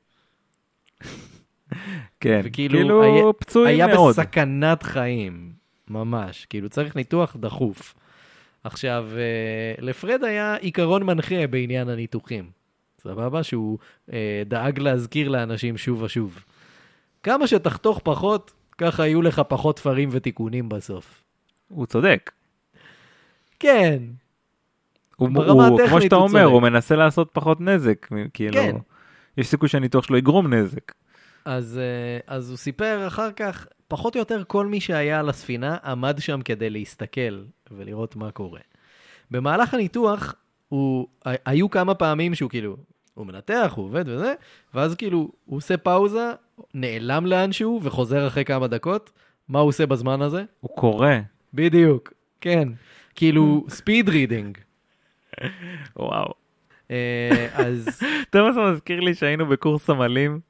כן, וכאילו כאילו פצועים מאוד. היה בסכנת חיים, ממש. כאילו צריך ניתוח דחוף. עכשיו, לפרד היה עיקרון מנחה בעניין הניתוחים. סבבה? שהוא דאג להזכיר לאנשים שוב ושוב. כמה שתחתוך פחות, ככה יהיו לך פחות תפרים ותיקונים בסוף. הוא צודק. כן. ברמה הטכנית כמו שאתה אומר, הוא מנסה לעשות פחות נזק. כאילו, כן. יש סיכוי שהניתוח שלו יגרום נזק. אז הוא סיפר אחר כך, פחות או יותר כל מי שהיה על הספינה עמד שם כדי להסתכל ולראות מה קורה. במהלך הניתוח, היו כמה פעמים שהוא כאילו, הוא מנתח, הוא עובד וזה, ואז כאילו הוא עושה פאוזה, נעלם לאנשהו וחוזר אחרי כמה דקות. מה הוא עושה בזמן הזה? הוא קורא. בדיוק, כן. כאילו ספיד רידינג. וואו. אז... אתה מזכיר לי שהיינו בקורס סמלים,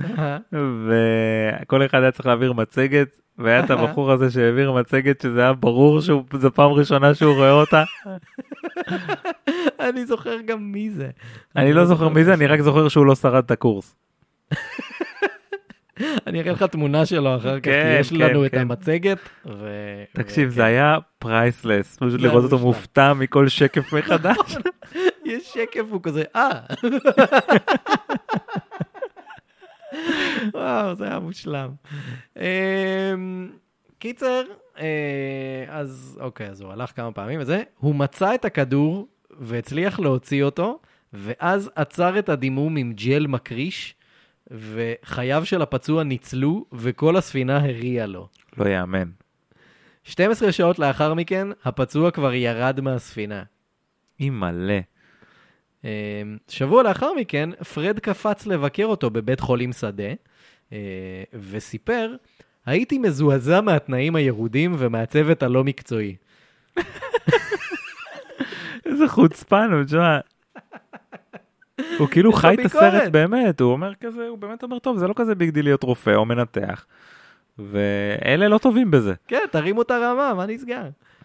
וכל אחד היה צריך להעביר מצגת, והיה את הבחור הזה שהעביר מצגת, שזה היה ברור שזו פעם ראשונה שהוא רואה אותה. אני זוכר גם מי זה. אני לא זוכר מי זה, אני רק זוכר שהוא לא שרד את הקורס. אני אראה לך תמונה שלו אחר כך, כי יש לנו את המצגת. תקשיב, זה היה פרייסלס, פשוט לראות אותו מופתע מכל שקף מחדש. יש שקף, הוא כזה, וואו, זה היה מושלם. קיצר, אז אוקיי, אז הוא הלך כמה פעמים וזה, הוא מצא את הכדור והצליח להוציא אותו, ואז עצר את הדימום עם ג'ל מקריש, וחייו של הפצוע ניצלו, וכל הספינה הריעה לו. לא יאמן. 12 שעות לאחר מכן, הפצוע כבר ירד מהספינה. מלא. שבוע לאחר מכן, פרד קפץ לבקר אותו בבית חולים שדה, וסיפר, הייתי מזועזע מהתנאים הירודים ומהצוות הלא מקצועי. איזה חוצפן, הוא תשמע. הוא כאילו חי את הסרט באמת, הוא אומר כזה, הוא באמת אומר, טוב, זה לא כזה ביג דיל להיות רופא או מנתח, ואלה לא טובים בזה. כן, תרימו את הרמה, מה נסגר?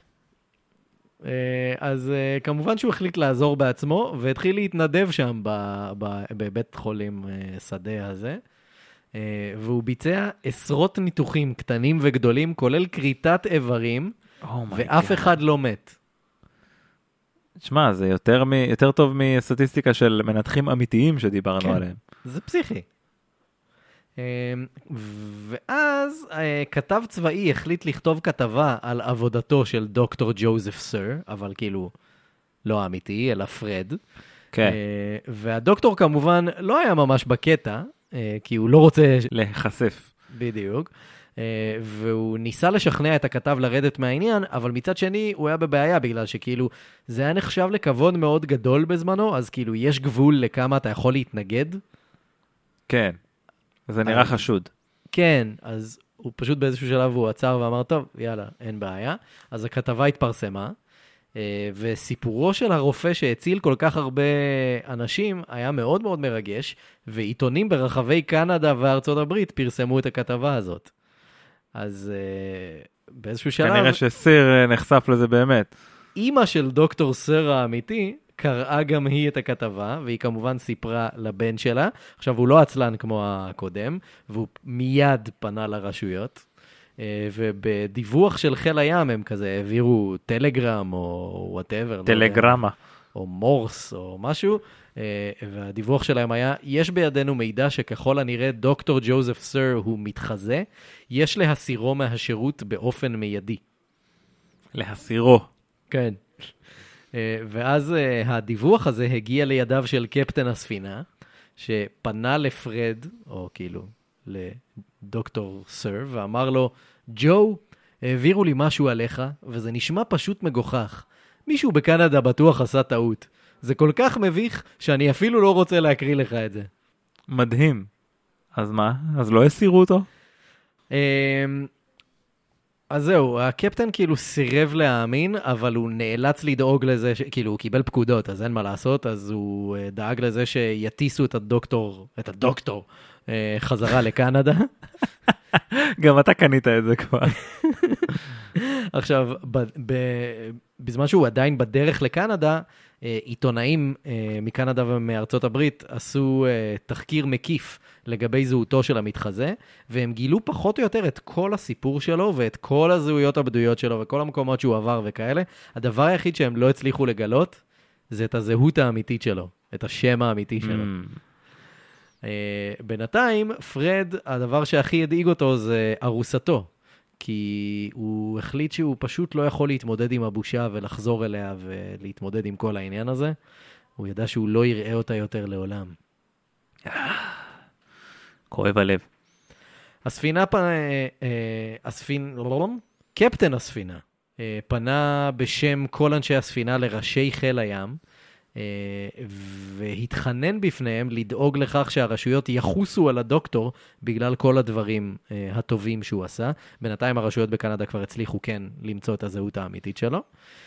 אז כמובן שהוא החליט לעזור בעצמו, והתחיל להתנדב שם בבית חולים שדה הזה, והוא ביצע עשרות ניתוחים קטנים וגדולים, כולל קריטת איברים, ואף אחד לא מת. תשמע, זה יותר טוב מסטטיסטיקה של מנתחים אמיתיים שדיברנו עליהם. זה פסיכי. ואז כתב צבאי החליט לכתוב כתבה על עבודתו של דוקטור ג'וזף סר, אבל כאילו לא אמיתי, אלא פרד. כן. והדוקטור כמובן לא היה ממש בקטע, כי הוא לא רוצה... להיחשף. בדיוק. והוא ניסה לשכנע את הכתב לרדת מהעניין, אבל מצד שני הוא היה בבעיה, בגלל שכאילו זה היה נחשב לכבוד מאוד גדול בזמנו, אז כאילו יש גבול לכמה אתה יכול להתנגד. כן. זה נראה חשוד. כן, אז הוא פשוט באיזשהו שלב הוא עצר ואמר, טוב, יאללה, אין בעיה. אז הכתבה התפרסמה, וסיפורו של הרופא שהציל כל כך הרבה אנשים היה מאוד מאוד מרגש, ועיתונים ברחבי קנדה וארצות הברית פרסמו את הכתבה הזאת. אז באיזשהו שלב... כנראה שסיר נחשף לזה באמת. אמא של דוקטור סר האמיתי קראה גם היא את הכתבה, והיא כמובן סיפרה לבן שלה. עכשיו, הוא לא עצלן כמו הקודם, והוא מיד פנה לרשויות. ובדיווח של חיל הים הם כזה העבירו טלגרם או whatever. טלגרמה. או מורס או משהו, והדיווח שלהם היה, יש בידינו מידע שככל הנראה דוקטור ג'וזף סר הוא מתחזה, יש להסירו מהשירות באופן מיידי. להסירו. כן. ואז הדיווח הזה הגיע לידיו של קפטן הספינה, שפנה לפרד, או כאילו לדוקטור סר, ואמר לו, ג'ו, העבירו לי משהו עליך, וזה נשמע פשוט מגוחך. מישהו בקנדה בטוח עשה טעות. זה כל כך מביך שאני אפילו לא רוצה להקריא לך את זה. מדהים. אז מה? אז לא הסירו אותו? אז זהו, הקפטן כאילו סירב להאמין, אבל הוא נאלץ לדאוג לזה, כאילו הוא קיבל פקודות, אז אין מה לעשות, אז הוא דאג לזה שיטיסו את הדוקטור חזרה לקנדה. גם אתה קנית את זה כבר. עכשיו, בזמן שהוא עדיין בדרך לקנדה, עיתונאים מקנדה ומארצות הברית עשו תחקיר מקיף לגבי זהותו של המתחזה, והם גילו פחות או יותר את כל הסיפור שלו, ואת כל הזהויות הבדויות שלו, וכל המקומות שהוא עבר וכאלה. הדבר היחיד שהם לא הצליחו לגלות, זה את הזהות האמיתית שלו, את השם האמיתי שלו. בינתיים, פרד, הדבר שהכי הדאיג אותו זה ארוסתו, כי הוא החליט שהוא פשוט לא יכול להתמודד עם הבושה ולחזור אליה ולהתמודד עם כל העניין הזה. הוא ידע שהוא לא יראה אותה יותר לעולם. כואב הלב. קפטן הספינה, פנה בשם כל אנשי הספינה לראשי חיל הים, והתחנן בפניהם לדאוג לכך שהרשויות יחוסו על הדוקטור בגלל כל הדברים הטובים שהוא עשה. בינתיים הרשויות בקנדה כבר הצליחו כן למצוא את הזהות האמיתית שלו.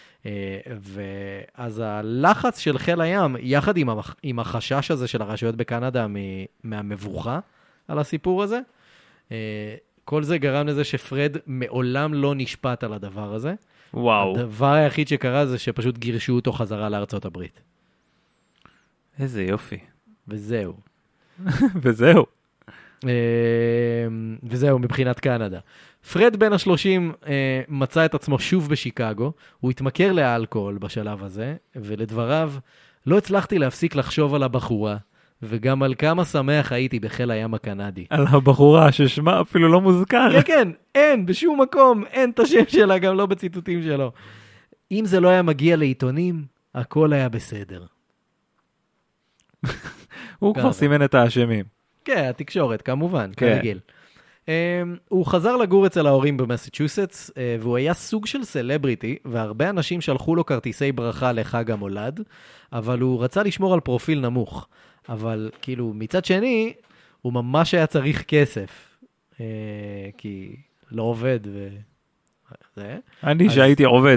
ואז הלחץ של חיל הים, יחד עם החשש הזה של הרשויות בקנדה מהמבוכה על הסיפור הזה, כל זה גרם לזה שפרד מעולם לא נשפט על הדבר הזה. וואו. הדבר היחיד שקרה זה שפשוט גירשו אותו חזרה לארצות הברית. איזה יופי. וזהו. וזהו. וזהו מבחינת קנדה. פרד בן ה-30 מצא את עצמו שוב בשיקגו, הוא התמכר לאלכוהול בשלב הזה, ולדבריו, לא הצלחתי להפסיק לחשוב על הבחורה, וגם על כמה שמח הייתי בחיל הים הקנדי. על הבחורה ששמה אפילו לא מוזכר. כן, כן, אין, בשום מקום, אין את השם שלה, גם לא בציטוטים שלו. אם זה לא היה מגיע לעיתונים, הכל היה בסדר. הוא כבר סימן את האשמים. כן, התקשורת, כמובן, כרגיל. הוא חזר לגור אצל ההורים במסצ'וסטס, והוא היה סוג של סלבריטי, והרבה אנשים שלחו לו כרטיסי ברכה לחג המולד, אבל הוא רצה לשמור על פרופיל נמוך. אבל כאילו, מצד שני, הוא ממש היה צריך כסף, כי לא עובד אני שהייתי עובד.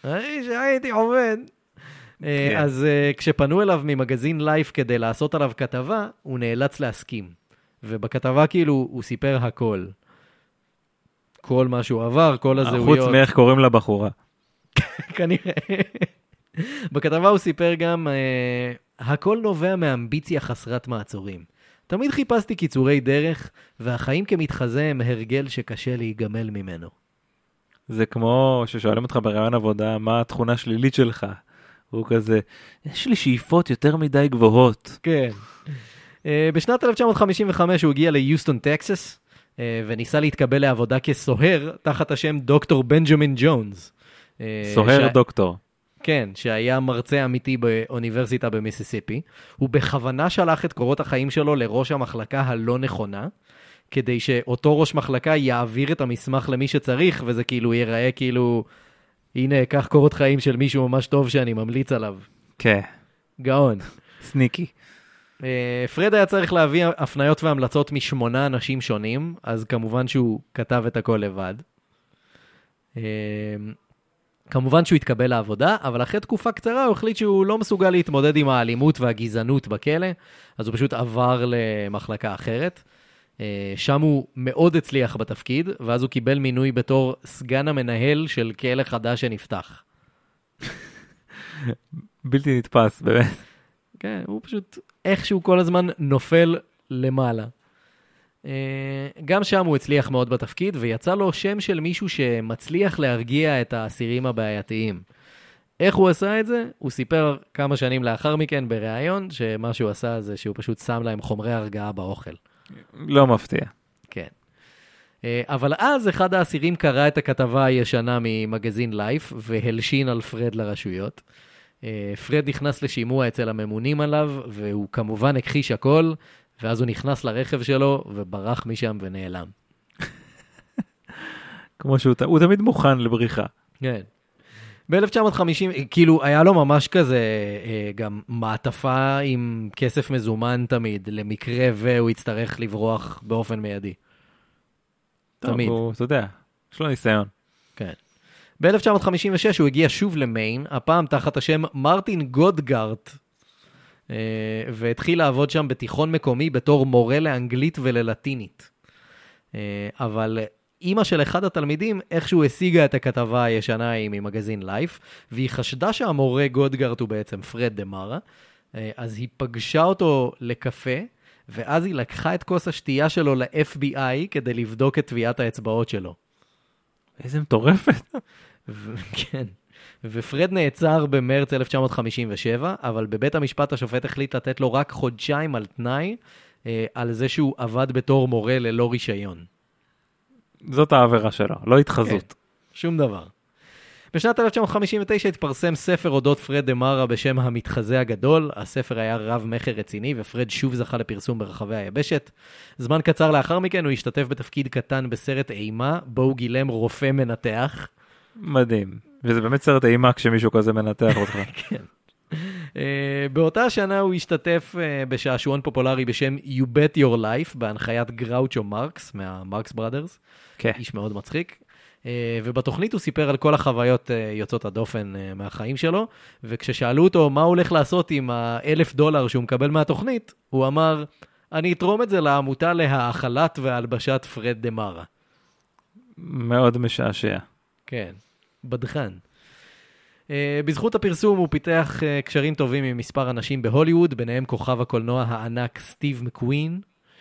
אז כשפנו אליו ממגזין לייף כדי לעשות עליו כתבה, הוא נאלץ להסכים. ובכתבה כאילו הוא סיפר הכל. כל מה שהוא עבר, כל הזהויות. חוץ מאיך קוראים לבחורה. כנראה. בכתבה הוא סיפר גם, הכל נובע מאמביציה חסרת מעצורים. תמיד חיפשתי קיצורי דרך, והחיים כמתחזה הם הרגל שקשה להיגמל ממנו. זה כמו ששואלים אותך ברעיון עבודה, מה התכונה שלילית שלך? הוא כזה, יש לי שאיפות יותר מדי גבוהות. כן. בשנת 1955 הוא הגיע ליוסטון, טקסס, וניסה להתקבל לעבודה כסוהר, תחת השם דוקטור בנג'מין ג'ונס. סוהר דוקטור. כן, שהיה מרצה אמיתי באוניברסיטה במיסיסיפי. הוא בכוונה שלח את קורות החיים שלו לראש המחלקה הלא נכונה, כדי שאותו ראש מחלקה יעביר את המסמך למי שצריך, וזה כאילו ייראה כאילו, הנה, קח קורות חיים של מישהו ממש טוב שאני ממליץ עליו. כן. גאון. סניקי. פרד היה צריך להביא הפניות והמלצות מ8 אנשים שונים, אז כמובן שהוא כתב את הכל לבד. כמובן שהוא התקבל לעבודה, אבל אחרי תקופה קצרה הוא החליט שהוא לא מסוגל להתמודד עם האלימות והגזענות בכלא, אז הוא פשוט עבר למחלקה אחרת. שם הוא מאוד הצליח בתפקיד, ואז הוא קיבל מינוי בתור סגן המנהל של כלא חדש שנפתח. בלתי נתפס, באמת. כן, הוא פשוט איכשהו כל הזמן נופל למעלה. גם שם הוא הצליח מאוד בתפקיד, ויצא לו שם של מישהו שמצליח להרגיע את האסירים הבעייתיים. איך הוא עשה את זה? הוא סיפר כמה שנים לאחר מכן בריאיון, שמה שהוא עשה זה שהוא פשוט שם להם חומרי הרגעה באוכל. לא מפתיע. כן. אבל אז אחד האסירים קרא את הכתבה הישנה ממגזין לייף, והלשין על פרד לרשויות. פרד נכנס לשימוע אצל הממונים עליו, והוא כמובן הכחיש הכל, ואז הוא נכנס לרכב שלו, וברח משם ונעלם. כמו הוא תמיד מוכן לבריחה. כן. ב-1950, כאילו, היה לו ממש כזה, גם מעטפה עם כסף מזומן תמיד, למקרה והוא יצטרך לברוח באופן מיידי. תמיד. אתה יודע, יש לו ניסיון. כן. ב-1956 הוא הגיע שוב למיין, הפעם תחת השם מרטין גודגארט, והתחיל לעבוד שם בתיכון מקומי בתור מורה לאנגלית וללטינית. אבל אמא של אחד התלמידים איכשהו השיגה את הכתבה הישנה ממגזין לייף, והיא חשדה שהמורה גודגארט הוא בעצם פרד דה מרה, אז היא פגשה אותו לקפה, ואז היא לקחה את כוס השתייה שלו ל-FBI כדי לבדוק את טביעת האצבעות שלו. איזה מטורפת. כן. ופרד נעצר במרץ 1957, אבל בבית המשפט השופט החליט לתת לו רק חודשיים על תנאי, על זה שהוא עבד בתור מורה ללא רישיון. זאת העבירה שלו, לא התחזות. כן, שום דבר. בשנת 1959 התפרסם ספר אודות פרד דה מרה בשם המתחזה הגדול. הספר היה רב מחר רציני, ופרד שוב זכה לפרסום ברחבי היבשת. זמן קצר לאחר מכן הוא השתתף בתפקיד קטן בסרט אימה, בו הוא גילם רופא מנתח. מדהים. וזה באמת סרט אימה כשמישהו כזה מנתח אותך. כן. באותה שנה הוא השתתף בשעשועון פופולרי בשם You Bet Your Life, בהנחיית גראוצ'ו מרקס, מהמרקס בראדרס. כן. איש מאוד מצחיק. ובתוכנית הוא סיפר על כל החוויות יוצאות הדופן מהחיים שלו, וכששאלו אותו מה הוא הולך לעשות עם $1,000 שהוא מקבל מהתוכנית, הוא אמר, אני אתרום את זה לעמותה להאכלת והלבשת פרד דה מרה. מאוד משעשע. כן, בדחן. בזכות הפרסום הוא פיתח קשרים טובים עם מספר אנשים בהוליווד, ביניהם כוכב הקולנוע הענק סטיב מקווין.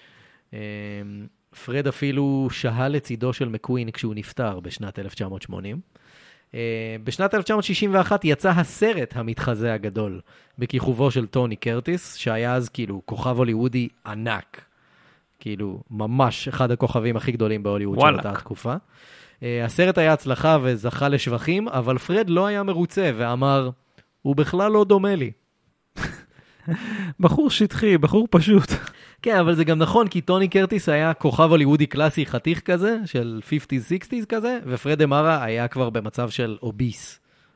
פרד אפילו שהה לצידו של מקווין כשהוא נפטר בשנת 1980. בשנת 1961 יצא הסרט המתחזה הגדול, בכיכובו של טוני קרטיס, שהיה אז כאילו כוכב הוליוודי ענק. כאילו ממש אחד הכוכבים הכי גדולים בהוליווד של אותה התקופה. הסרט היה הצלחה וזכה לשבחים, אבל פרד לא היה מרוצה ואמר, הוא בכלל לא דומה לי. בחור שטחי, בחור פשוט. כן, אבל זה גם נכון, כי טוני קרטיס היה כוכב הוליוודי קלאסי חתיך כזה, של 50s, 60s כזה, ופרד דה מרה היה כבר במצב של אוביס.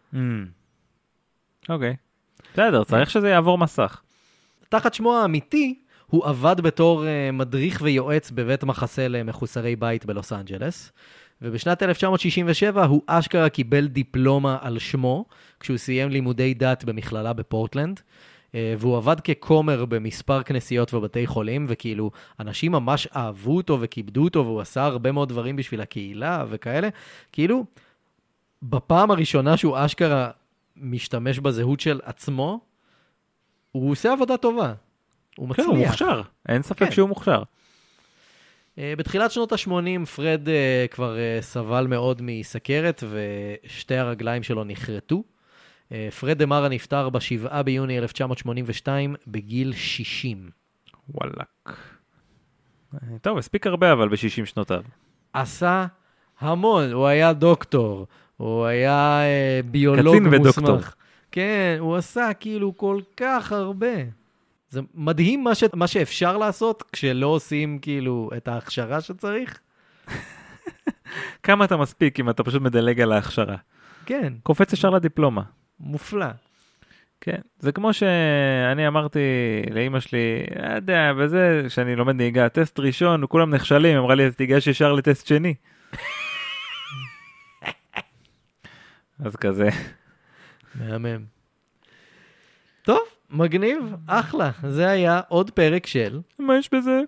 אוקיי. בסדר, צריך שזה יעבור מסך. תחת שמו האמיתי, הוא עבד בתור מדריך ויועץ בבית מחסה למחוסרי בית בלוס אנג'לס, ובשנת 1967 הוא אשכרה קיבל דיפלומה על שמו, כשהוא סיים לימודי דת במכללה בפורטלנד, והוא עבד כקומר במספר כנסיות ובתי חולים, וכאילו אנשים ממש אהבו אותו וכיבדו אותו, והוא עשה הרבה מאוד דברים בשביל הקהילה וכאלה. כאילו, בפעם הראשונה שהוא אשכרה משתמש בזהות של עצמו, הוא עושה עבודה טובה. הוא מצליח. כן, הוא מוכשר. אין ספק שהוא מוכשר. בתחילת שנות ה-80 פרד כבר סבל מאוד מסכרת, ושתי הרגליים שלו נחרטו. פרד דה מרה נפטר ב7 ביוני 1982 בגיל 60. וואלק. טוב, הספיק הרבה אבל ב-60 שנותיו. עשה המון, הוא היה דוקטור, הוא היה ביולוג מוסמך. קצין ודוקטור. כן, הוא עשה כאילו כל כך הרבה. זה מדהים מה שאפשר לעשות כשלא עושים כאילו את ההכשרה שצריך. כמה אתה מספיק אם אתה פשוט מדלג על ההכשרה. כן. קופץ ישר לדיפלומה. מופלא. כן, זה כמו שאני אמרתי לאמא שלי, יודע, וזה, שאני לומד נהיגה, טסט ראשון, וכולם נכשלים, אמרה לי, אז תיגש ישר לטסט שני. אז כזה. מהמם. טוב, מגניב, אחלה. זה היה עוד פרק של... מה יש בזה?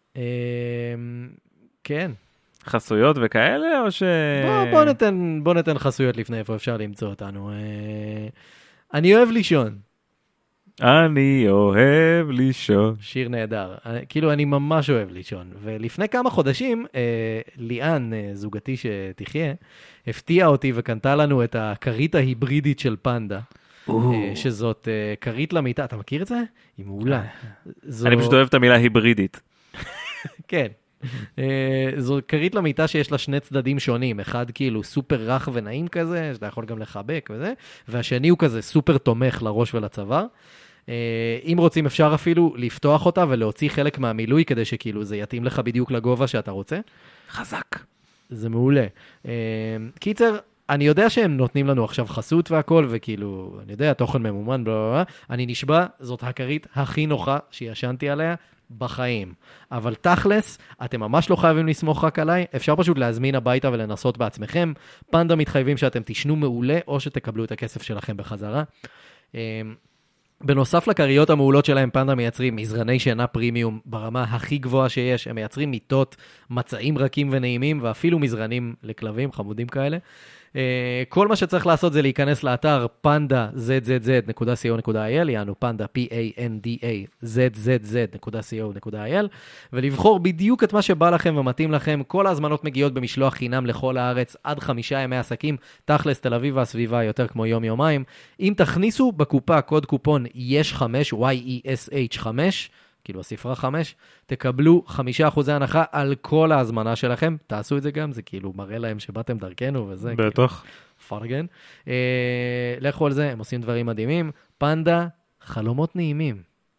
כן. חסויות וכאלה, או ש... בוא ניתן חסויות לפני איפה אפשר למצוא אותנו. אני אוהב לישון. אני אוהב לישון. שיר נהדר. כאילו, אני ממש אוהב לישון. ולפני כמה חודשים, ליאן, זוגתי שתחיה, הפתיעה אותי וקנתה לנו את הכרית ההיברידית של פנדה. שזאת כרית למיטה. אתה מכיר את זה? היא מעולה. אני פשוט אוהב את המילה היברידית. כן. זו כרית למיטה שיש לה שני צדדים שונים. אחד כאילו סופר רך ונעים כזה, שאתה יכול גם לחבק וזה, והשני הוא כזה סופר תומך לראש ולצוואר. אם רוצים אפשר אפילו לפתוח אותה ולהוציא חלק מהמילוי, כדי שכאילו זה יתאים לך בדיוק לגובה שאתה רוצה. חזק. זה מעולה. קיצר, אני יודע שהם נותנים לנו עכשיו חסות והכל, וכאילו, אני יודע, תוכן ממומן, בלה, אני נשבע, זאת הכרית הכי נוחה שישנתי עליה בחיים. אבל תכלס, אתם ממש לא חייבים לסמוך רק עליי, אפשר פשוט להזמין הביתה ולנסות בעצמכם. פנדה מתחייבים שאתם תשנו מעולה, או שתקבלו את הכסף שלכם בחזרה. בנוסף לכריות המעולות שלהם, פנדה מייצרים מזרני שינה פרימיום ברמה הכי גבוהה שיש. הם מייצרים מיטות, מצעים רכים ונעימים, ואפילו מזרנים לכלבים, חמודים כאלה. כל מה שצריך לעשות זה להיכנס לאתר pandazz.co.il, יענו פנדה, pandazz.co.il, ולבחור בדיוק את מה שבא לכם ומתאים לכם. כל ההזמנות מגיעות במשלוח חינם לכל הארץ, עד 5 ימי עסקים, תכלס תל אביב והסביבה יותר כמו יום-יומיים. אם תכניסו בקופה קוד קופון YESH5, YESH5, כאילו הספרה 5, תקבלו 5% הנחה על כל ההזמנה שלכם. תעשו את זה גם, זה כאילו מראה להם שבאתם דרכנו וזה. בטח. כאילו, פרגן. לכו על זה, הם עושים דברים מדהימים. פנדה, חלומות נעימים.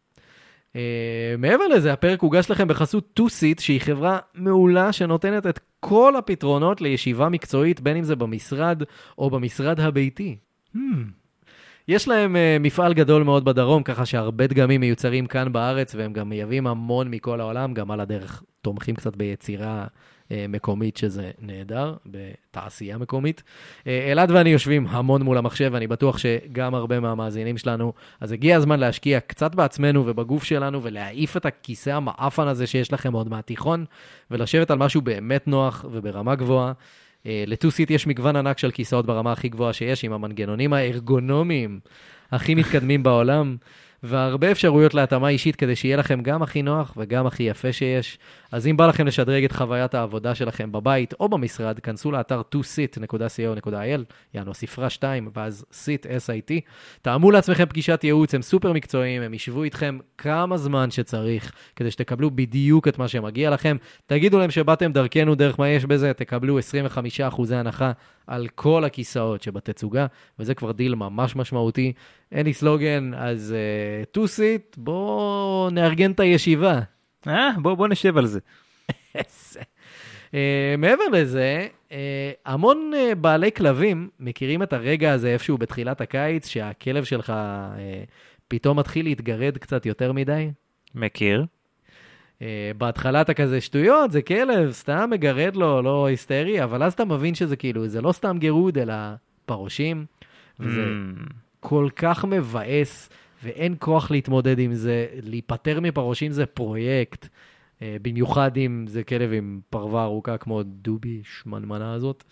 מעבר לזה, הפרק הוגש לכם בחסות 2Sit, שהיא חברה מעולה שנותנת את כל הפתרונות לישיבה מקצועית, בין אם זה במשרד או במשרד הביתי. יש להם מפעל גדול מאוד בדרום, ככה שהרבה דגמים מיוצרים כאן בארץ, והם גם מייבאים המון מכל העולם, גם על הדרך תומכים קצת ביצירה מקומית, שזה נהדר, בתעשייה מקומית. אלעד ואני יושבים המון מול המחשב, ואני בטוח שגם הרבה מהמאזינים שלנו, אז הגיע הזמן להשקיע קצת בעצמנו ובגוף שלנו, ולהעיף את הכיסא המאפן הזה שיש לכם עוד מהתיכון, ולשבת על משהו באמת נוח וברמה גבוהה. ל2Sit יש מגוון ענק של כיסאות ברמה הכי גבוהה שיש, עם המנגנונים הארגונומיים הכי מתקדמים בעולם, והרבה אפשרויות להתאמה אישית כדי שיהיה לכם גם הכי נוח וגם הכי יפה שיש. אז אם בא לכם לשדרג את חוויית העבודה שלכם בבית או במשרד, כנסו לאתר 2sit.co.il, יענו ספרה 2, ואז sit, S-I-T. תאמו לעצמכם פגישת ייעוץ, הם סופר מקצועיים, הם ישבו איתכם כמה זמן שצריך, כדי שתקבלו בדיוק את מה שמגיע לכם. תגידו להם שבאתם דרכנו, דרך מה יש בזה, תקבלו 25% הנחה על כל הכיסאות שבתצוגה, וזה כבר דיל ממש משמעותי. אין לי סלוגן, אז 2Sit, בואו נארגן את הישיבה. בוא נשב על זה. מעבר לזה, המון בעלי כלבים מכירים את הרגע הזה איפשהו בתחילת הקיץ, שהכלב שלך פתאום מתחיל להתגרד קצת יותר מדי. מכיר. בהתחלה אתה כזה שטויות, זה כלב, סתם מגרד לו, לא היסטרי, אבל אז אתה מבין שזה כאילו, זה לא סתם גירוד, אלא פרושים, וזה כל כך מבאס, ואין כוח להתמודד עם זה. להיפטר מפרושים זה פרויקט, במיוחד אם זה כלב עם פרווה ארוכה כמו דובי, שמנמנה הזאת.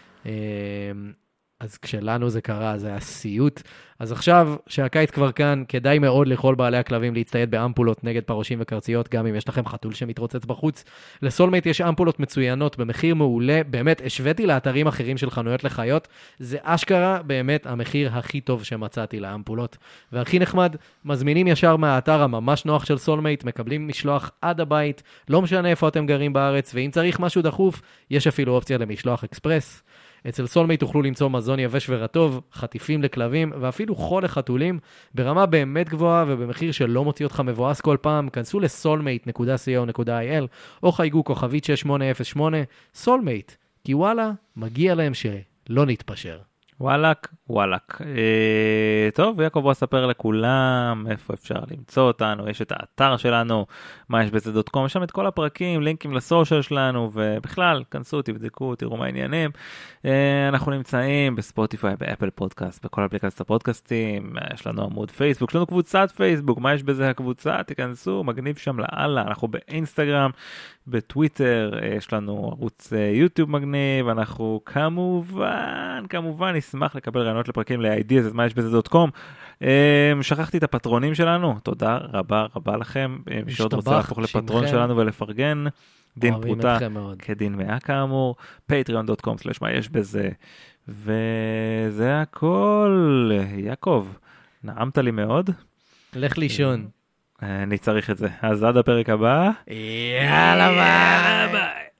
אז כשלנו זה קרה, זה היה סיוט. אז עכשיו שהקיץ כבר כאן, כדאי מאוד לכל בעלי הכלבים להצטייד באמפולות נגד פרושים וקרציות, גם אם יש לכם חתול שמתרוצץ בחוץ. לסולמייט יש אמפולות מצוינות במחיר מעולה, באמת השוויתי לאתרים אחרים של חנויות לחיות, זה אשכרה באמת המחיר הכי טוב שמצאתי לאמפולות. והכי נחמד, מזמינים ישר מהאתר הממש נוח של סולמייט, מקבלים משלוח עד הבית, לא משנה איפה אתם גרים בארץ, ואם צריך משהו דחוף, יש אפילו אופציה למשלוח אקספרס. אצל סולמייט תוכלו למצוא מזון יבש ורטוב, חטיפים לכלבים, ואפילו חול לחתולים, ברמה באמת גבוהה ובמחיר שלא מוציא אותך מבואס כל פעם. כנסו לסולמייט.co.il או חייגו כוכבית 6808, סולמייט, כי וואלה, מגיע להם שלא נתפשר. וואלק. טוב, יעקב, בוא אספר לכולם איפה אפשר למצוא אותנו. יש את האתר שלנו, מה יש בזה.com, שם את כל הפרקים, לינקים לסושיאל שלנו, ובכלל, כנסו, תבדקו, תראו מה העניינים. אנחנו נמצאים בספוטיפיי, באפל פודקאסט, בכל אפליקציות הפודקאסטים, יש לנו עמוד פייסבוק, יש לנו קבוצת פייסבוק, מה יש בזה הקבוצה? תיכנסו, מגניב שם לאללה, אנחנו באינסטגרם, בטוויטר, יש לנו ערוץ יוטיוב מגניב, אנחנו כמובן אשמח לקבל רעיונות לפרקים ל-ideas, מה יש בזה.com. שכחתי את הפטרונים שלנו, תודה רבה רבה לכם. מי שעוד רוצה להפוך לפטרון שלנו ולפרגן, דין פרוטה כדין 100 כאמור, patreon.com/מה יש בזה. וזה הכל. יעקב, נעמת לי מאוד. לך לישון. אני צריך את זה. אז עד הפרק הבא. יאללה ביי.